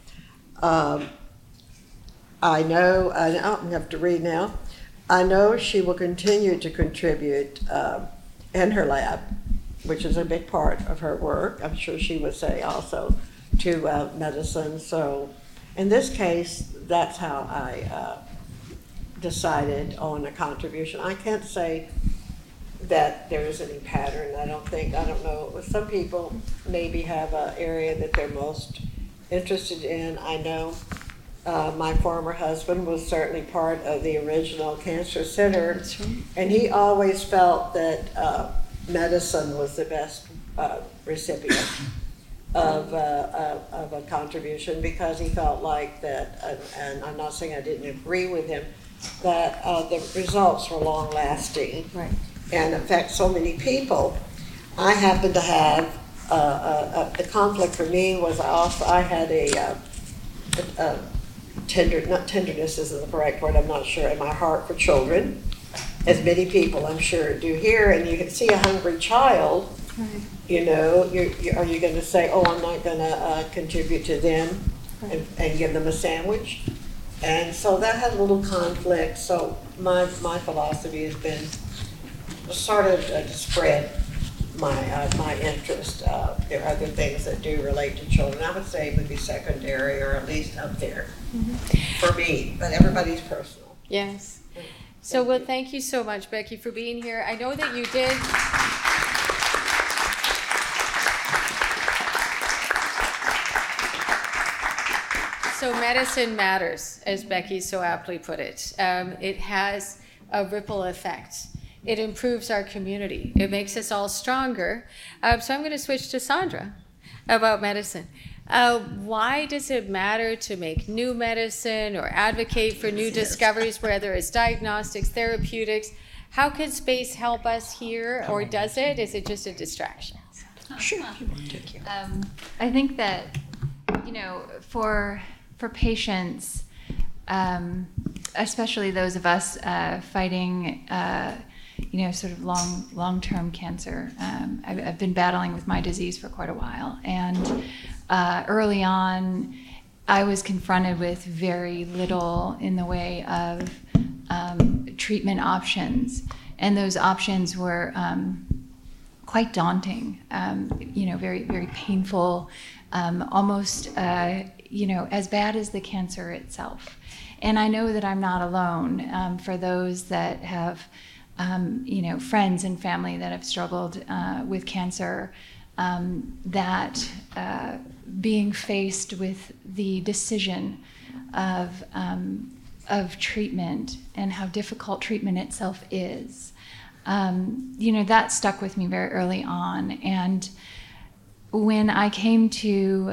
I know, I don't have to read now, I know she will continue to contribute in her lab, which is a big part of her work. I'm sure she would say also to medicine. So in this case, that's how I decided on a contribution. I can't say that there is any pattern. I don't know. Some people maybe have an area that they're most interested in. I know my former husband was certainly part of the original cancer center, and he always felt that medicine was the best recipient of a contribution, because he felt like that, and I'm not saying I didn't agree with him, that the results were long lasting. Right. And affect so many people. I happen to have the conflict for me was I had not tenderness isn't the right word, I'm not sure, in my heart for children, as many people I'm sure do here. And you can see a hungry child, are you going to say, oh, I'm not going to contribute to them and give them a sandwich? And so that had a little conflict. So my philosophy has been, sort of to spread my interest. There are other things that do relate to children. I would say it would be secondary or at least up there for me, but everybody's personal. Yes. So, well, thank you so much, Becky, for being here. I know that you did. So medicine matters, as Becky so aptly put it. It has a ripple effect. It improves our community. It makes us all stronger. So I'm going to switch to Sandra about medicine. Why does it matter to make new medicine or advocate for new discoveries, whether it's diagnostics, therapeutics? How can space help us here, or does it? Is it just a distraction? Sure. I think that, for patients, especially those of us fighting, sort of long-term cancer. I've been battling with my disease for quite a while, and early on, I was confronted with very little in the way of treatment options, and those options were quite daunting. Very, very painful, almost as bad as the cancer itself. And I know that I'm not alone. For those that have, friends and family that have struggled with cancer, that being faced with the decision of treatment and how difficult treatment itself is, that stuck with me very early on. And when I came to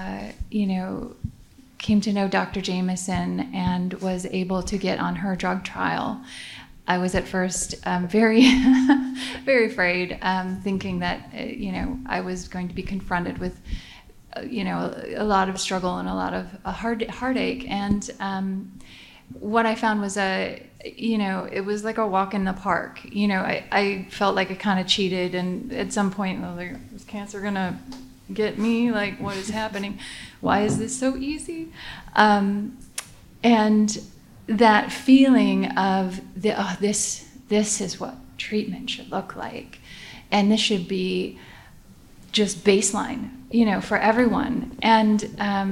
know Dr. Jameson and was able to get on her drug trial, I was at first very, very afraid, thinking that I was going to be confronted with a lot of struggle and a lot of heartache. And what I found was it was like a walk in the park. I felt like I kind of cheated, and at some point I was like, is cancer gonna get me? Like, what is happening? Why is this so easy? And that feeling of this is what treatment should look like, and this should be just baseline, for everyone. And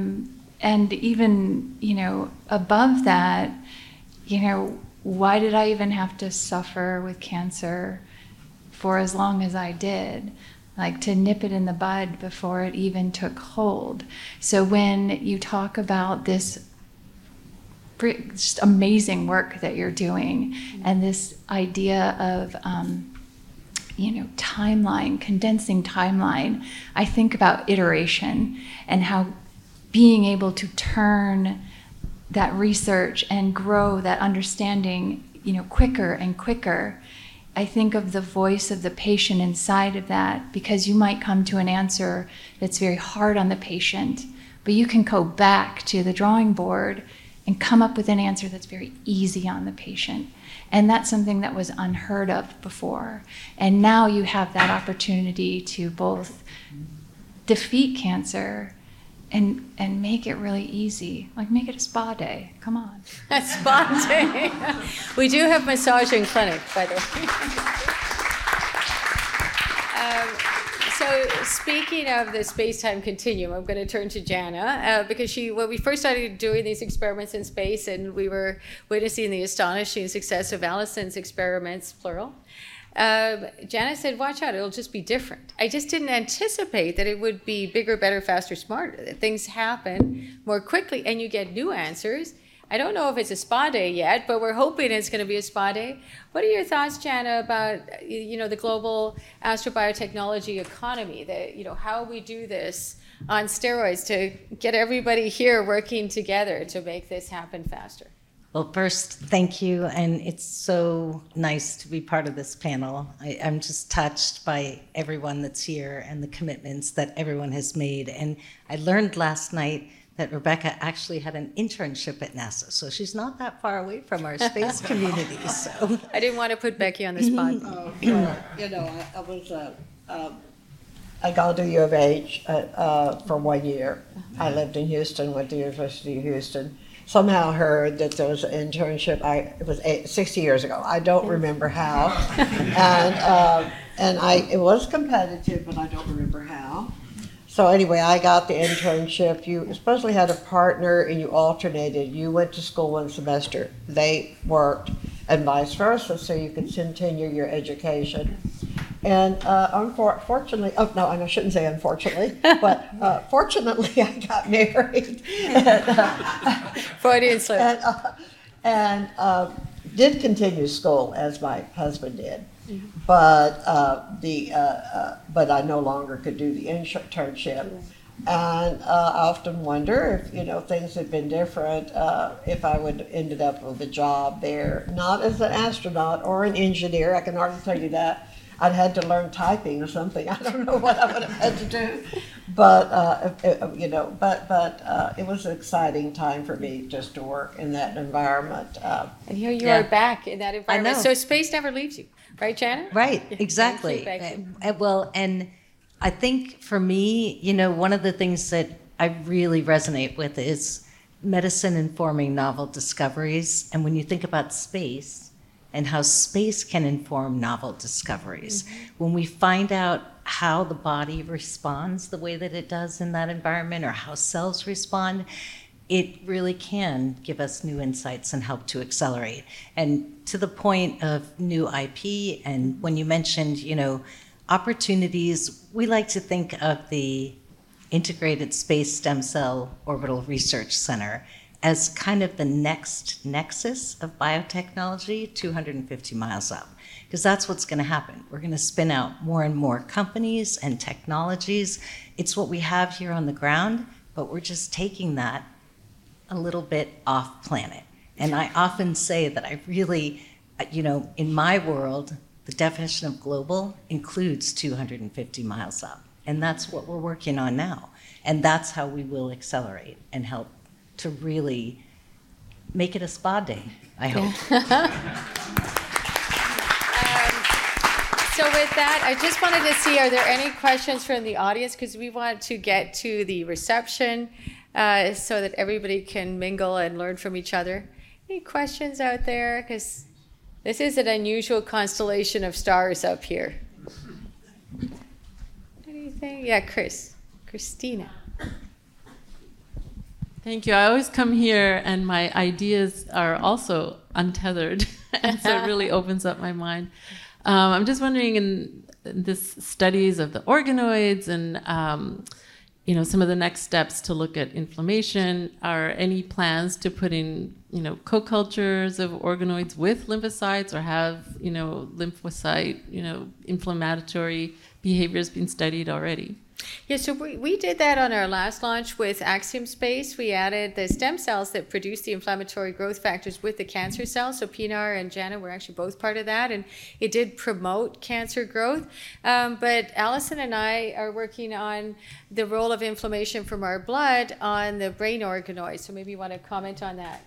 even above that, why did I even have to suffer with cancer for as long as I did? Like, to nip it in the bud before it even took hold. So when you talk about this just amazing work that you're doing, and this idea of timeline, condensing timeline, I think about iteration and how being able to turn that research and grow that understanding, quicker and quicker. I think of the voice of the patient inside of that, because you might come to an answer that's very hard on the patient, but you can go back to the drawing board and come up with an answer that's very easy on the patient. And that's something that was unheard of before. And now you have that opportunity to both defeat cancer and make it really easy. Like, make it a spa day. Come on. A spa day. We do have massage in clinic, by the way. So speaking of the space-time continuum, I'm going to turn to Jana, because when we first started doing these experiments in space and we were witnessing the astonishing success of Allison's experiments, plural, Jana said, watch out, it'll just be different. I just didn't anticipate that it would be bigger, better, faster, smarter, that things happen more quickly and you get new answers. I don't know if it's a spa day yet, but we're hoping it's going to be a spa day. What are your thoughts, Jana, about the global astrobiotechnology economy, how we do this on steroids to get everybody here working together to make this happen faster? Well, first, thank you, and it's so nice to be part of this panel. I'm just touched by everyone that's here and the commitments that everyone has made. And I learned last night that Rebecca actually had an internship at NASA, so she's not that far away from our space community. So I didn't want to put Becky on the spot. I was I got to U of H for 1 year. I lived in Houston, went to the University of Houston. somehow heard that there was an internship. It was 60 years ago. I don't remember how, and it was competitive, but I don't remember how. So anyway, I got the internship. You supposedly had a partner and you alternated. You went to school one semester, they worked, and vice versa, so you could continue your education. And unfortunately, I shouldn't say unfortunately, but fortunately I got married. Freudian slip. And did continue school as my husband did. But but I no longer could do the internship, and I often wonder if things had been different, if I would have ended up with a job there, not as an astronaut or an engineer. I can hardly tell you that. I'd had to learn typing or something. I don't know what I would have had to do, but it was an exciting time for me just to work in that environment. And here you are back in that environment. I know. So space never leaves you, right, Janet? Right, exactly. Well, and I think for me, one of the things that I really resonate with is medicine informing novel discoveries. And when you think about space, and how space can inform novel discoveries. When we find out how the body responds the way that it does in that environment, or how cells respond, it really can give us new insights and help to accelerate. And to the point of new IP, and when you mentioned, opportunities, we like to think of the Integrated Space Stem Cell Orbital Research Center as kind of the next nexus of biotechnology 250 miles up, because that's what's going to happen. We're going to spin out more and more companies and technologies. It's what we have here on the ground, but we're just taking that a little bit off planet. And I often say that I really, in my world, the definition of global includes 250 miles up. And that's what we're working on now. And that's how we will accelerate and help to really make it a spa day, I hope. So with that, I just wanted to see, are there any questions from the audience? Because we want to get to the reception so that everybody can mingle and learn from each other. Any questions out there? Because this is an unusual constellation of stars up here. Anything? Yeah, Christina. Thank you. I always come here and my ideas are also untethered, and so it really opens up my mind. I'm just wondering, in this studies of the organoids and some of the next steps to look at inflammation, are any plans to put in co-cultures of organoids with lymphocytes, or have lymphocyte inflammatory behaviors been studied already? Yeah, so we did that on our last launch with Axiom Space. We added the stem cells that produce the inflammatory growth factors with the cancer cells. So Pinar and Jana were actually both part of that, and it did promote cancer growth. But Allison and I are working on the role of inflammation from our blood on the brain organoids. So maybe you want to comment on that.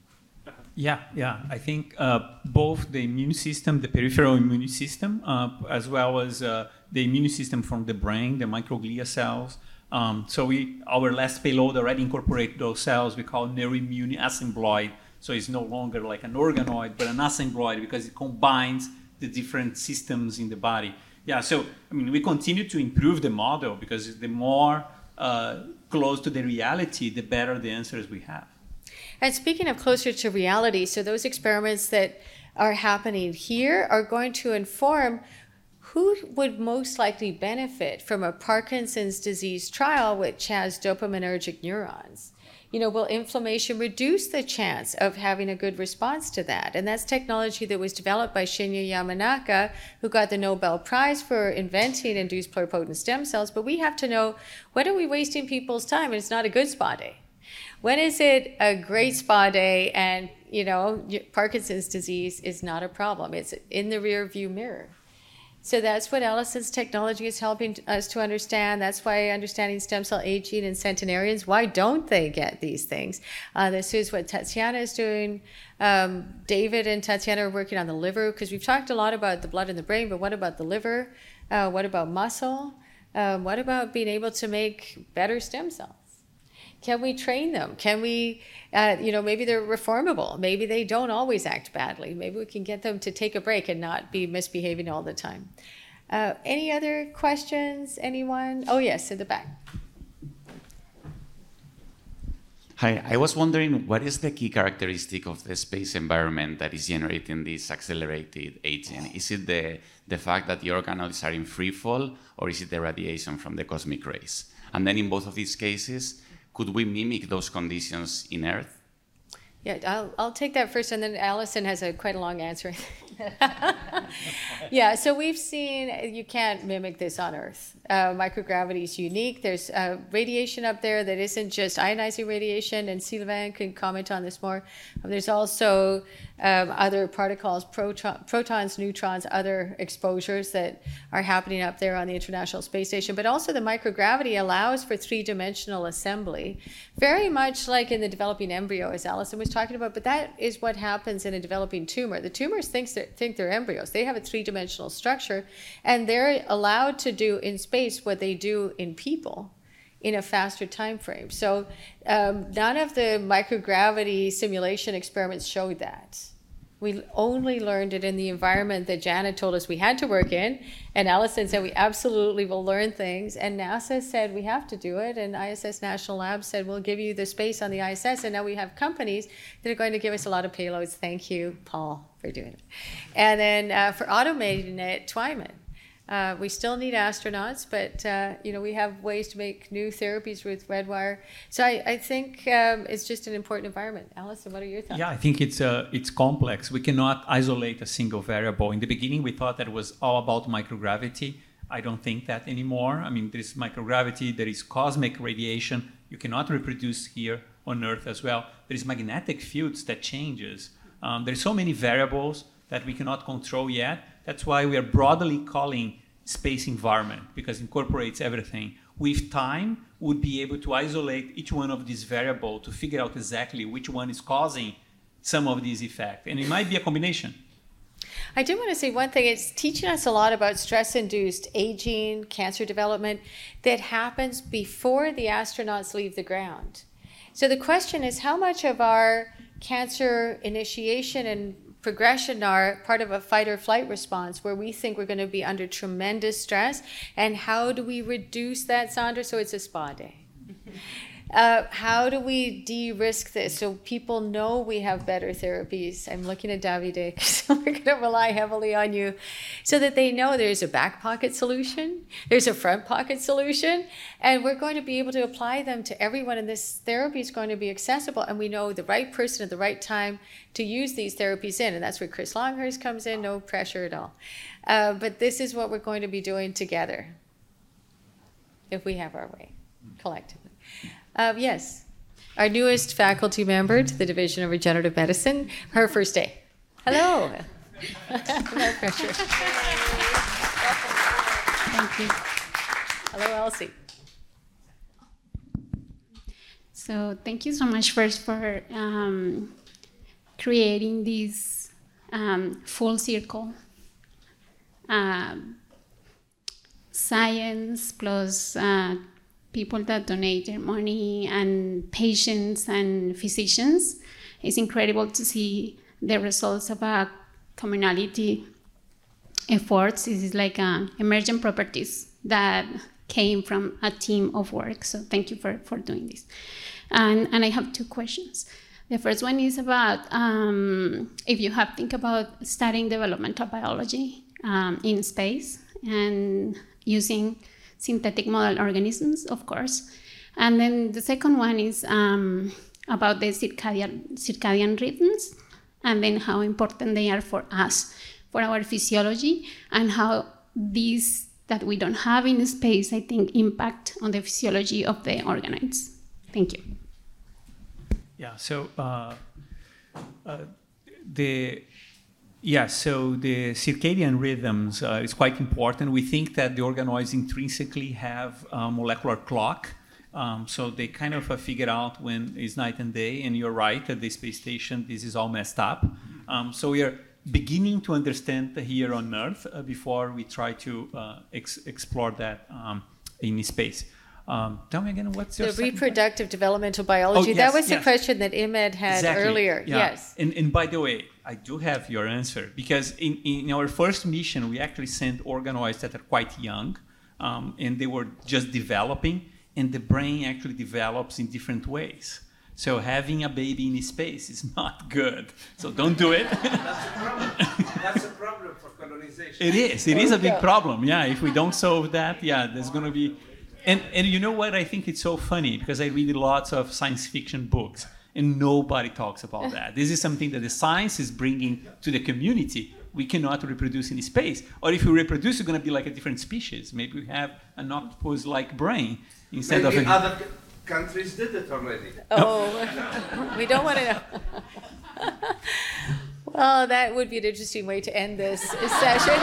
Yeah. I think both the immune system, the peripheral immune system, as well as the immune system from the brain, the microglia cells. So our last payload already incorporate those cells. We call neuroimmune assembloid. So it's no longer like an organoid, but an assembloid, because it combines the different systems in the body. Yeah. So we continue to improve the model, because the more close to the reality, the better the answers we have. And speaking of closer to reality, so those experiments that are happening here are going to inform who would most likely benefit from a Parkinson's disease trial which has dopaminergic neurons. Will inflammation reduce the chance of having a good response to that? And that's technology that was developed by Shinya Yamanaka, who got the Nobel Prize for inventing induced pluripotent stem cells. But we have to know, when are we wasting people's time and it's not a good spa day? When is it a great spa day and, Parkinson's disease is not a problem? It's in the rear view mirror. So that's what Allison's technology is helping us to understand. That's why understanding stem cell aging in centenarians, why don't they get these things? This is what Tatiana is doing. David and Tatiana are working on the liver, because we've talked a lot about the blood and the brain, but what about the liver? What about muscle? What about being able to make better stem cells? Can we train them? Can we, maybe they're reformable. Maybe they don't always act badly. Maybe we can get them to take a break and not be misbehaving all the time. Any other questions? Anyone? Oh, yes, in the back. Hi, I was wondering, what is the key characteristic of the space environment that is generating this accelerated aging? Is it the fact that the organoids are in free fall, or is it the radiation from the cosmic rays? And then in both of these cases, could we mimic those conditions in Earth? Yeah, I'll take that first, and then Allison has quite a long answer. Yeah, so we've seen you can't mimic this on Earth. Microgravity is unique. There's radiation up there that isn't just ionizing radiation, and Sylvain can comment on this more. There's also other particles, protons, neutrons, other exposures that are happening up there on the International Space Station. But also the microgravity allows for three-dimensional assembly, very much like in the developing embryo, as Allison was talking about. But that is what happens in a developing tumor. The tumors think they're embryos. They have a three-dimensional structure, and they're allowed to do in space what they do in people in a faster time frame. So none of the microgravity simulation experiments showed that. We only learned it in the environment that Janet told us we had to work in, and Allison said we absolutely will learn things, and NASA said we have to do it, and ISS National Labs said we'll give you the space on the ISS, and now we have companies that are going to give us a lot of payloads. Thank you, Paul, for doing it. And then for automating it, Twyman. We still need astronauts, but we have ways to make new therapies with Redwire. So I think it's just an important environment. Allison, what are your thoughts? Yeah, I think it's complex. We cannot isolate a single variable. In the beginning, we thought that it was all about microgravity. I don't think that anymore. I mean, there is microgravity, there is cosmic radiation. You cannot reproduce here on Earth as well. There is magnetic fields that changes. There's so many variables that we cannot control yet. That's why we are broadly calling space environment, because it incorporates everything. With time, we'll be able to isolate each one of these variables to figure out exactly which one is causing some of these effects. And it might be a combination. I do want to say one thing. It's teaching us a lot about stress-induced aging, cancer development that happens before the astronauts leave the ground. So the question is, how much of our cancer initiation and progression are part of a fight or flight response where we think we're going to be under tremendous stress, and how do we reduce that, Sandra, so it's a spa day? How do we de-risk this so people know we have better therapies? I'm looking at Davide, because we're going to rely heavily on you, so that they know there's a back pocket solution, there's a front pocket solution, and we're going to be able to apply them to everyone, and this therapy is going to be accessible, and we know the right person at the right time to use these therapies in, and that's where Chris Longhurst comes in, no pressure at all. But this is what we're going to be doing together, if we have our way, collectively. Yes, our newest faculty member to the Division of Regenerative Medicine, her first day. Hello. No pressure. Thank you. Hello, Elsie. So thank you so much first for creating this full circle. Science plus people that donate their money and patients and physicians. It's incredible to see the results of a communality efforts. This is like emergent properties that came from a team of work. So thank you for doing this. And I have two questions. The first one is about if you have think about studying developmental biology in space and using synthetic model organisms, of course. And then the second one is about the circadian rhythms, and then how important they are for us, for our physiology, and how these that we don't have in space, I think, impact on the physiology of the organoids. Thank you. Yeah, so the circadian rhythms is quite important. We think that the organoids intrinsically have a molecular clock, so they kind of figure out when it's night and day, and you're right, at the space station, this is all messed up. So we are beginning to understand here on Earth before we try to explore that in space. Tell me again, what's your The reproductive developmental biology. Oh, yes, that was the yes. question that Imed had Exactly. earlier. Yeah. Yes. And by the way, I do have your answer, because in our first mission, we actually sent organoids that are quite young, and they were just developing, and the brain actually develops in different ways. So having a baby in space is not good. So don't do it. That's a problem. That's a problem for colonization. It is. It is a big problem. Yeah. If we don't solve that, yeah, there's going to be. And you know what? I think it's so funny, because I read lots of science fiction books, and nobody talks about that. This is something that the science is bringing to the community. We cannot reproduce in space. Or if we reproduce, it's going to be like a different species. Maybe we have an octopus-like brain instead Maybe of a... other countries did it already. Oh, we don't want to know. Well, that would be an interesting way to end this session.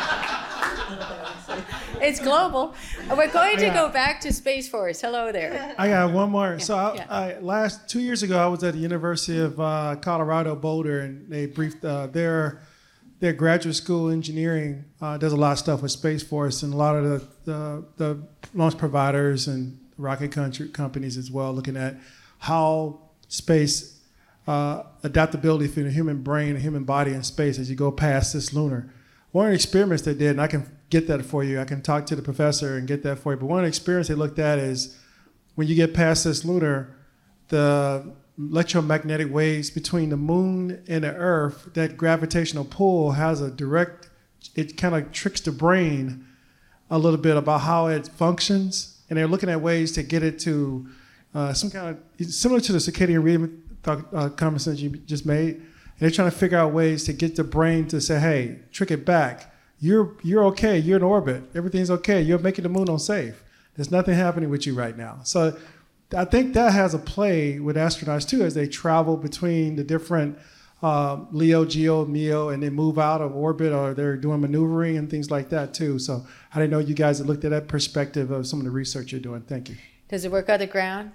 It's global. We're going to go back to Space Force. Hello there. I got one more. So I 2 years ago, I was at the University of Colorado Boulder, and they briefed their graduate school engineering does a lot of stuff with Space Force, and a lot of the launch providers and rocket companies as well, looking at how space adaptability for the human brain and human body in space as you go past this lunar. One of the experiments they did, and I can get that for you, I can talk to the professor and get that for you, but one of the experiments they looked at is when you get past this lunar, the electromagnetic waves between the moon and the earth, that gravitational pull has a direct, it kind of tricks the brain a little bit about how it functions. And they're looking at ways to get it to some kind of, similar to the circadian rhythm conversation you just made. And they're trying to figure out ways to get the brain to say, hey, trick it back. You're okay. You're in orbit. Everything's okay. You're making the moon unsafe. There's nothing happening with you right now. So I think that has a play with astronauts too, as they travel between the different LEO, GEO, MEO, and they move out of orbit, or they're doing maneuvering and things like that too. So I didn't know you guys had looked at that perspective of some of the research you're doing. Thank you. Does it work on the ground?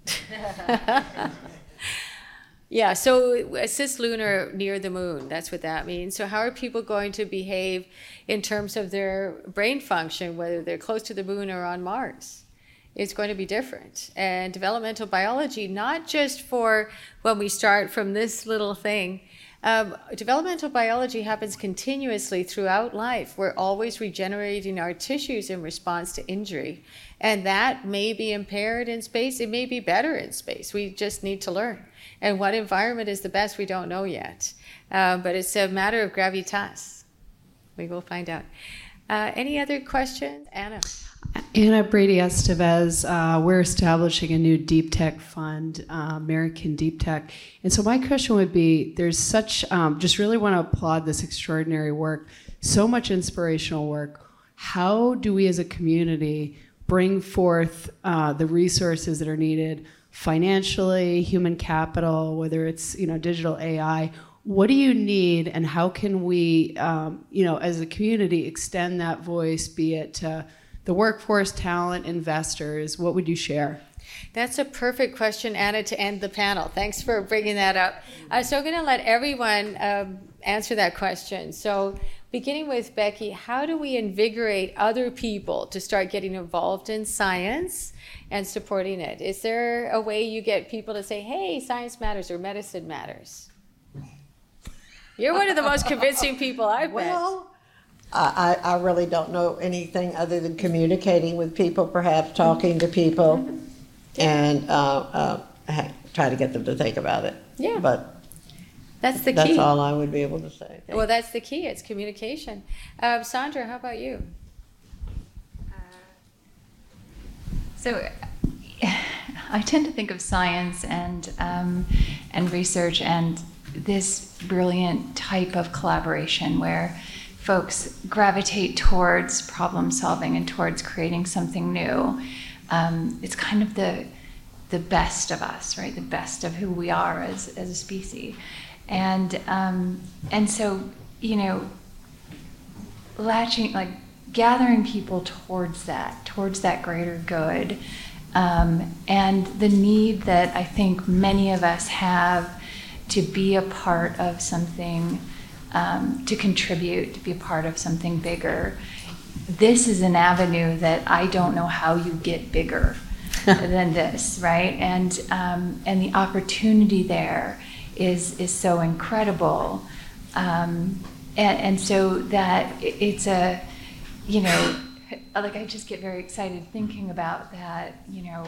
Yeah, so cislunar near the moon, that's what that means. So how are people going to behave in terms of their brain function, whether they're close to the moon or on Mars? It's going to be different. And developmental biology, not just for when we start from this little thing, developmental biology happens continuously throughout life. We're always regenerating our tissues in response to injury. And that may be impaired in space. It may be better in space. We just need to learn. And what environment is the best, we don't know yet. But it's a matter of gravitas. We will find out. Any other questions? Anna. Anna Brady Estevez. We're establishing a new deep tech fund, American Deep Tech. And so my question would be, there's such, just really want to applaud this extraordinary work, so much inspirational work. How do we as a community bring forth the resources that are needed financially, human capital, whether it's digital AI? What do you need, and how can we, as a community, extend that voice, be it to the workforce, talent, investors? What would you share? That's a perfect question, Anna, to end the panel. Thanks for bringing that up. So I'm going to let everyone answer that question. So beginning with Becky, how do we invigorate other people to start getting involved in science and supporting it? Is there a way you get people to say, hey, science matters or medicine matters? You're one of the most convincing people I've met. Well, I really don't know anything other than communicating with people, perhaps talking to people, and try to get them to think about it. Yeah. But that's the key. That's all I would be able to say. Well, that's the key. It's communication. Sandra, how about you? So I tend to think of science and research and this brilliant type of collaboration where folks gravitate towards problem solving and towards creating something new. It's kind of the best of us, right? The best of who we are as a species. And so, gathering people towards that greater good, and the need that I think many of us have to be a part of something, to contribute, to be a part of something bigger, this is an avenue that I don't know how you get bigger than this, right? And the opportunity there is so incredible, and so that it's a, you know, like I just get very excited thinking about that, you know,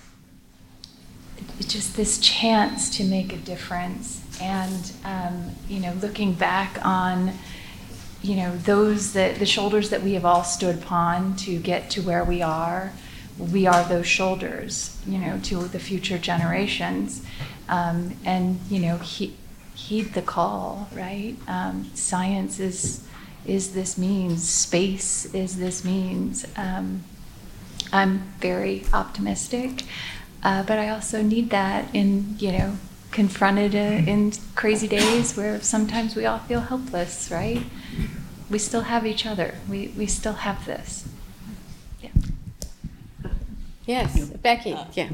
just this chance to make a difference, and you know, looking back on, you know, the shoulders that we have all stood upon to get to where we are those shoulders, you know, to the future generations, and you know, heed the call, right? Science is this means, space is this means. I'm very optimistic, but I also need that in, you know, confronted in crazy days where sometimes we all feel helpless, right? We still have each other. We still have this. Yeah. Yes, Becky. Yeah.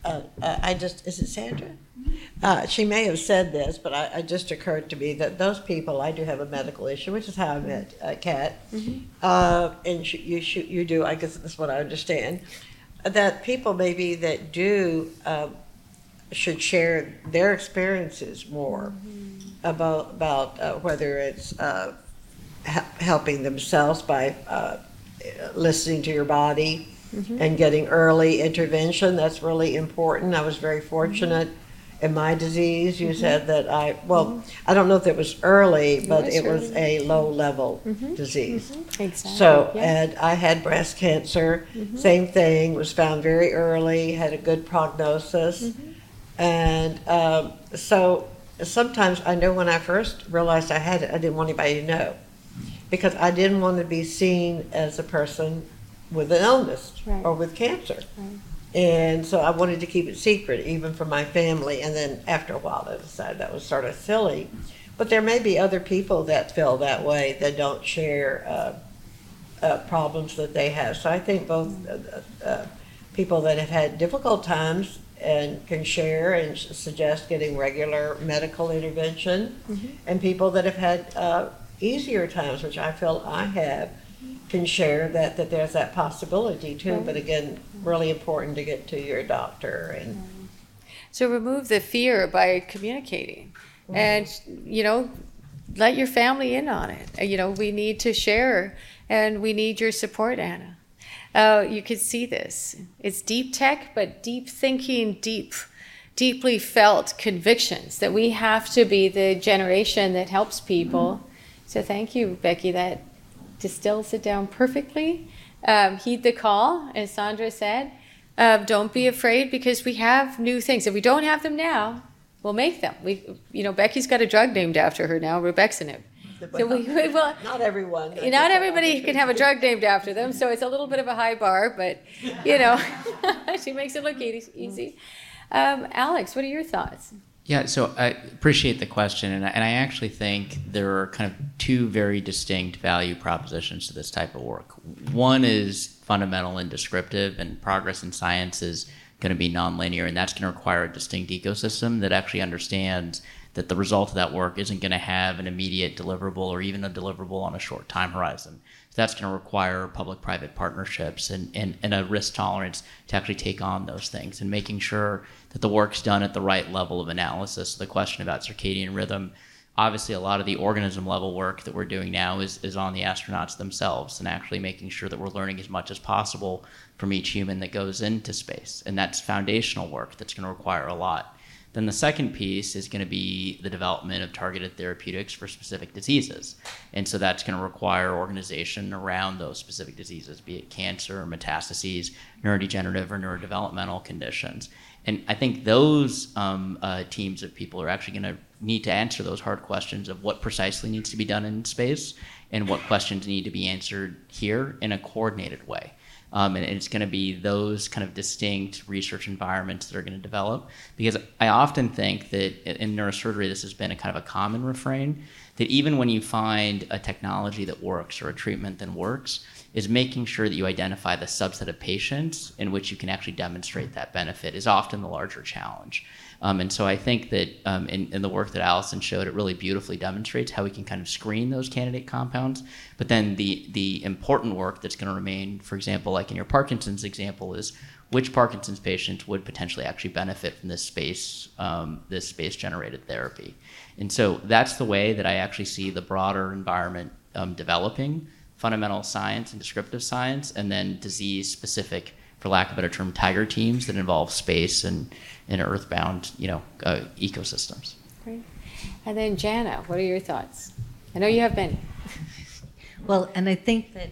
Is it Sandra? She may have said this, but it just occurred to me that those people, I do have a medical issue, which is how I met Kat, and you do, I guess that's what I understand, that people maybe that do should share their experiences more about whether it's helping themselves by listening to your body and getting early intervention. That's really important. I was very fortunate in my disease. You said that I don't know if it was early, but it was a low-level disease. Exactly. So, and I had breast cancer, same thing, was found very early, had a good prognosis. And so sometimes I know when I first realized I had it, I didn't want anybody to know, because I didn't want to be seen as a person with an illness or with cancer. And so I wanted to keep it secret, even from my family. And then after a while, I decided that was sort of silly. But there may be other people that feel that way, that don't share problems that they have. So I think both people that have had difficult times and can share and suggest getting regular medical intervention, and people that have had easier times, which I feel I have, can share that there's that possibility too. But again, really important to get to your doctor. And so remove the fear by communicating, and you know, let your family in on it. You know, we need to share, and we need your support, Anna. You can see this. It's deep tech, but deep thinking, deeply felt convictions that we have to be the generation that helps people. So thank you, Becky. That distills it down perfectly. Heed the call, as Sandra said. Don't be afraid, because we have new things. If we don't have them now, we'll make them. Becky's got a drug named after her now, Rubexinib. So not everyone. Not everybody can have a drug named after them, so it's a little bit of a high bar, but you know, she makes it look easy. Alex, what are your thoughts? Yeah, so I appreciate the question, and I actually think there are kind of two very distinct value propositions to this type of work. One is fundamental and descriptive, and progress in science is going to be nonlinear, and that's going to require a distinct ecosystem that actually understands that the result of that work isn't going to have an immediate deliverable or even a deliverable on a short time horizon. So that's going to require public-private partnerships and a risk tolerance to actually take on those things, and making sure that the work's done at the right level of analysis. So the question about circadian rhythm, obviously a lot of the organism level work that we're doing now is on the astronauts themselves, and actually making sure that we're learning as much as possible from each human that goes into space. And that's foundational work that's going to require a lot. Then the second piece is going to be the development of targeted therapeutics for specific diseases. And so that's going to require organization around those specific diseases, be it cancer or metastases, neurodegenerative or neurodevelopmental conditions. And I think those teams of people are actually going to need to answer those hard questions of what precisely needs to be done in space and what questions need to be answered here in a coordinated way. And it's going to be those kind of distinct research environments that are going to develop. Because I often think that in neurosurgery, this has been a kind of a common refrain, that even when you find a technology that works or a treatment that works, is making sure that you identify the subset of patients in which you can actually demonstrate that benefit is often the larger challenge. And so I think that in the work that Allison showed, it really beautifully demonstrates how we can kind of screen those candidate compounds. But then the important work that's going to remain, for example, like in your Parkinson's example, is which Parkinson's patients would potentially actually benefit from this space-generated therapy. And so that's the way that I actually see the broader environment developing: fundamental science and descriptive science, and then disease-specific, for lack of a better term, tiger teams that involve space and earthbound, ecosystems. Great. And then Jana, what are your thoughts? I know you have many. Well, and I think that,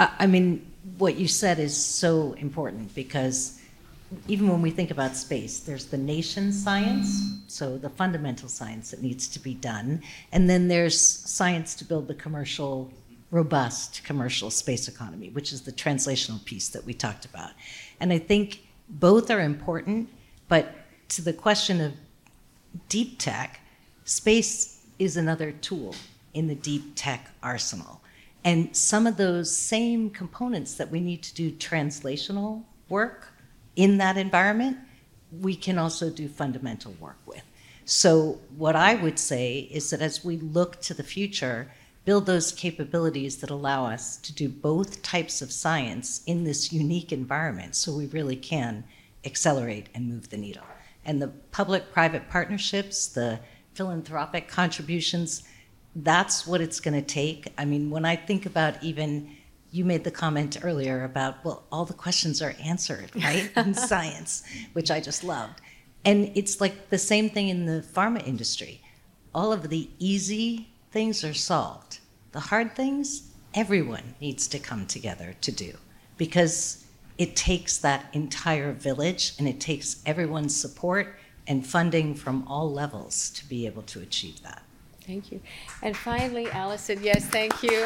what you said is so important, because even when we think about space, there's the nation science, so the fundamental science that needs to be done, and then there's science to build the robust commercial space economy, which is the translational piece that we talked about. And I think both are important, but to the question of deep tech, space is another tool in the deep tech arsenal. And some of those same components that we need to do translational work in that environment, we can also do fundamental work with. So what I would say is that as we look to the future, build those capabilities that allow us to do both types of science in this unique environment, so we really can accelerate and move the needle. And the public-private partnerships, the philanthropic contributions, that's what it's going to take. I mean, when I think about, even you made the comment earlier about, well, all the questions are answered, right, in science, which I just loved. And it's like the same thing in the pharma industry. All of the easy things are solved. The hard things, everyone needs to come together to do, because it takes that entire village, and it takes everyone's support and funding from all levels to be able to achieve that. Thank you. And finally, Allison, yes, thank you.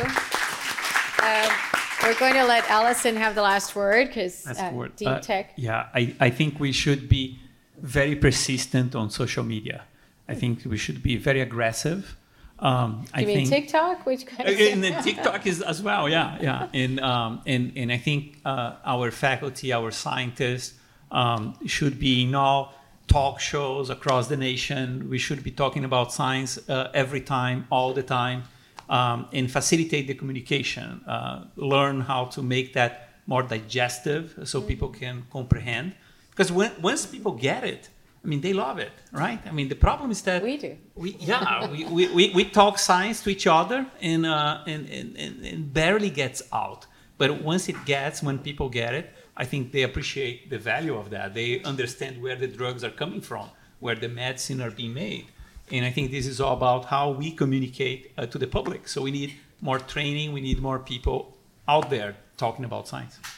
We're going to let Allison have the last word, because deep tech. Yeah, I think we should be very persistent on social media. I think we should be very aggressive. You mean TikTok? Which kind of and then TikTok is as well, yeah. And I think our faculty, our scientists should be in all talk shows across the nation. We should be talking about science every time, all the time, and facilitate the communication. Learn how to make that more digestive so people can comprehend. Because once people get it, I mean, they love it, right? I mean, the problem is that we do. We talk science to each other and barely gets out. But when people get it, I think they appreciate the value of that. They understand where the drugs are coming from, where the medicine are being made. And I think this is all about how we communicate to the public. So we need more training. We need more people out there talking about science.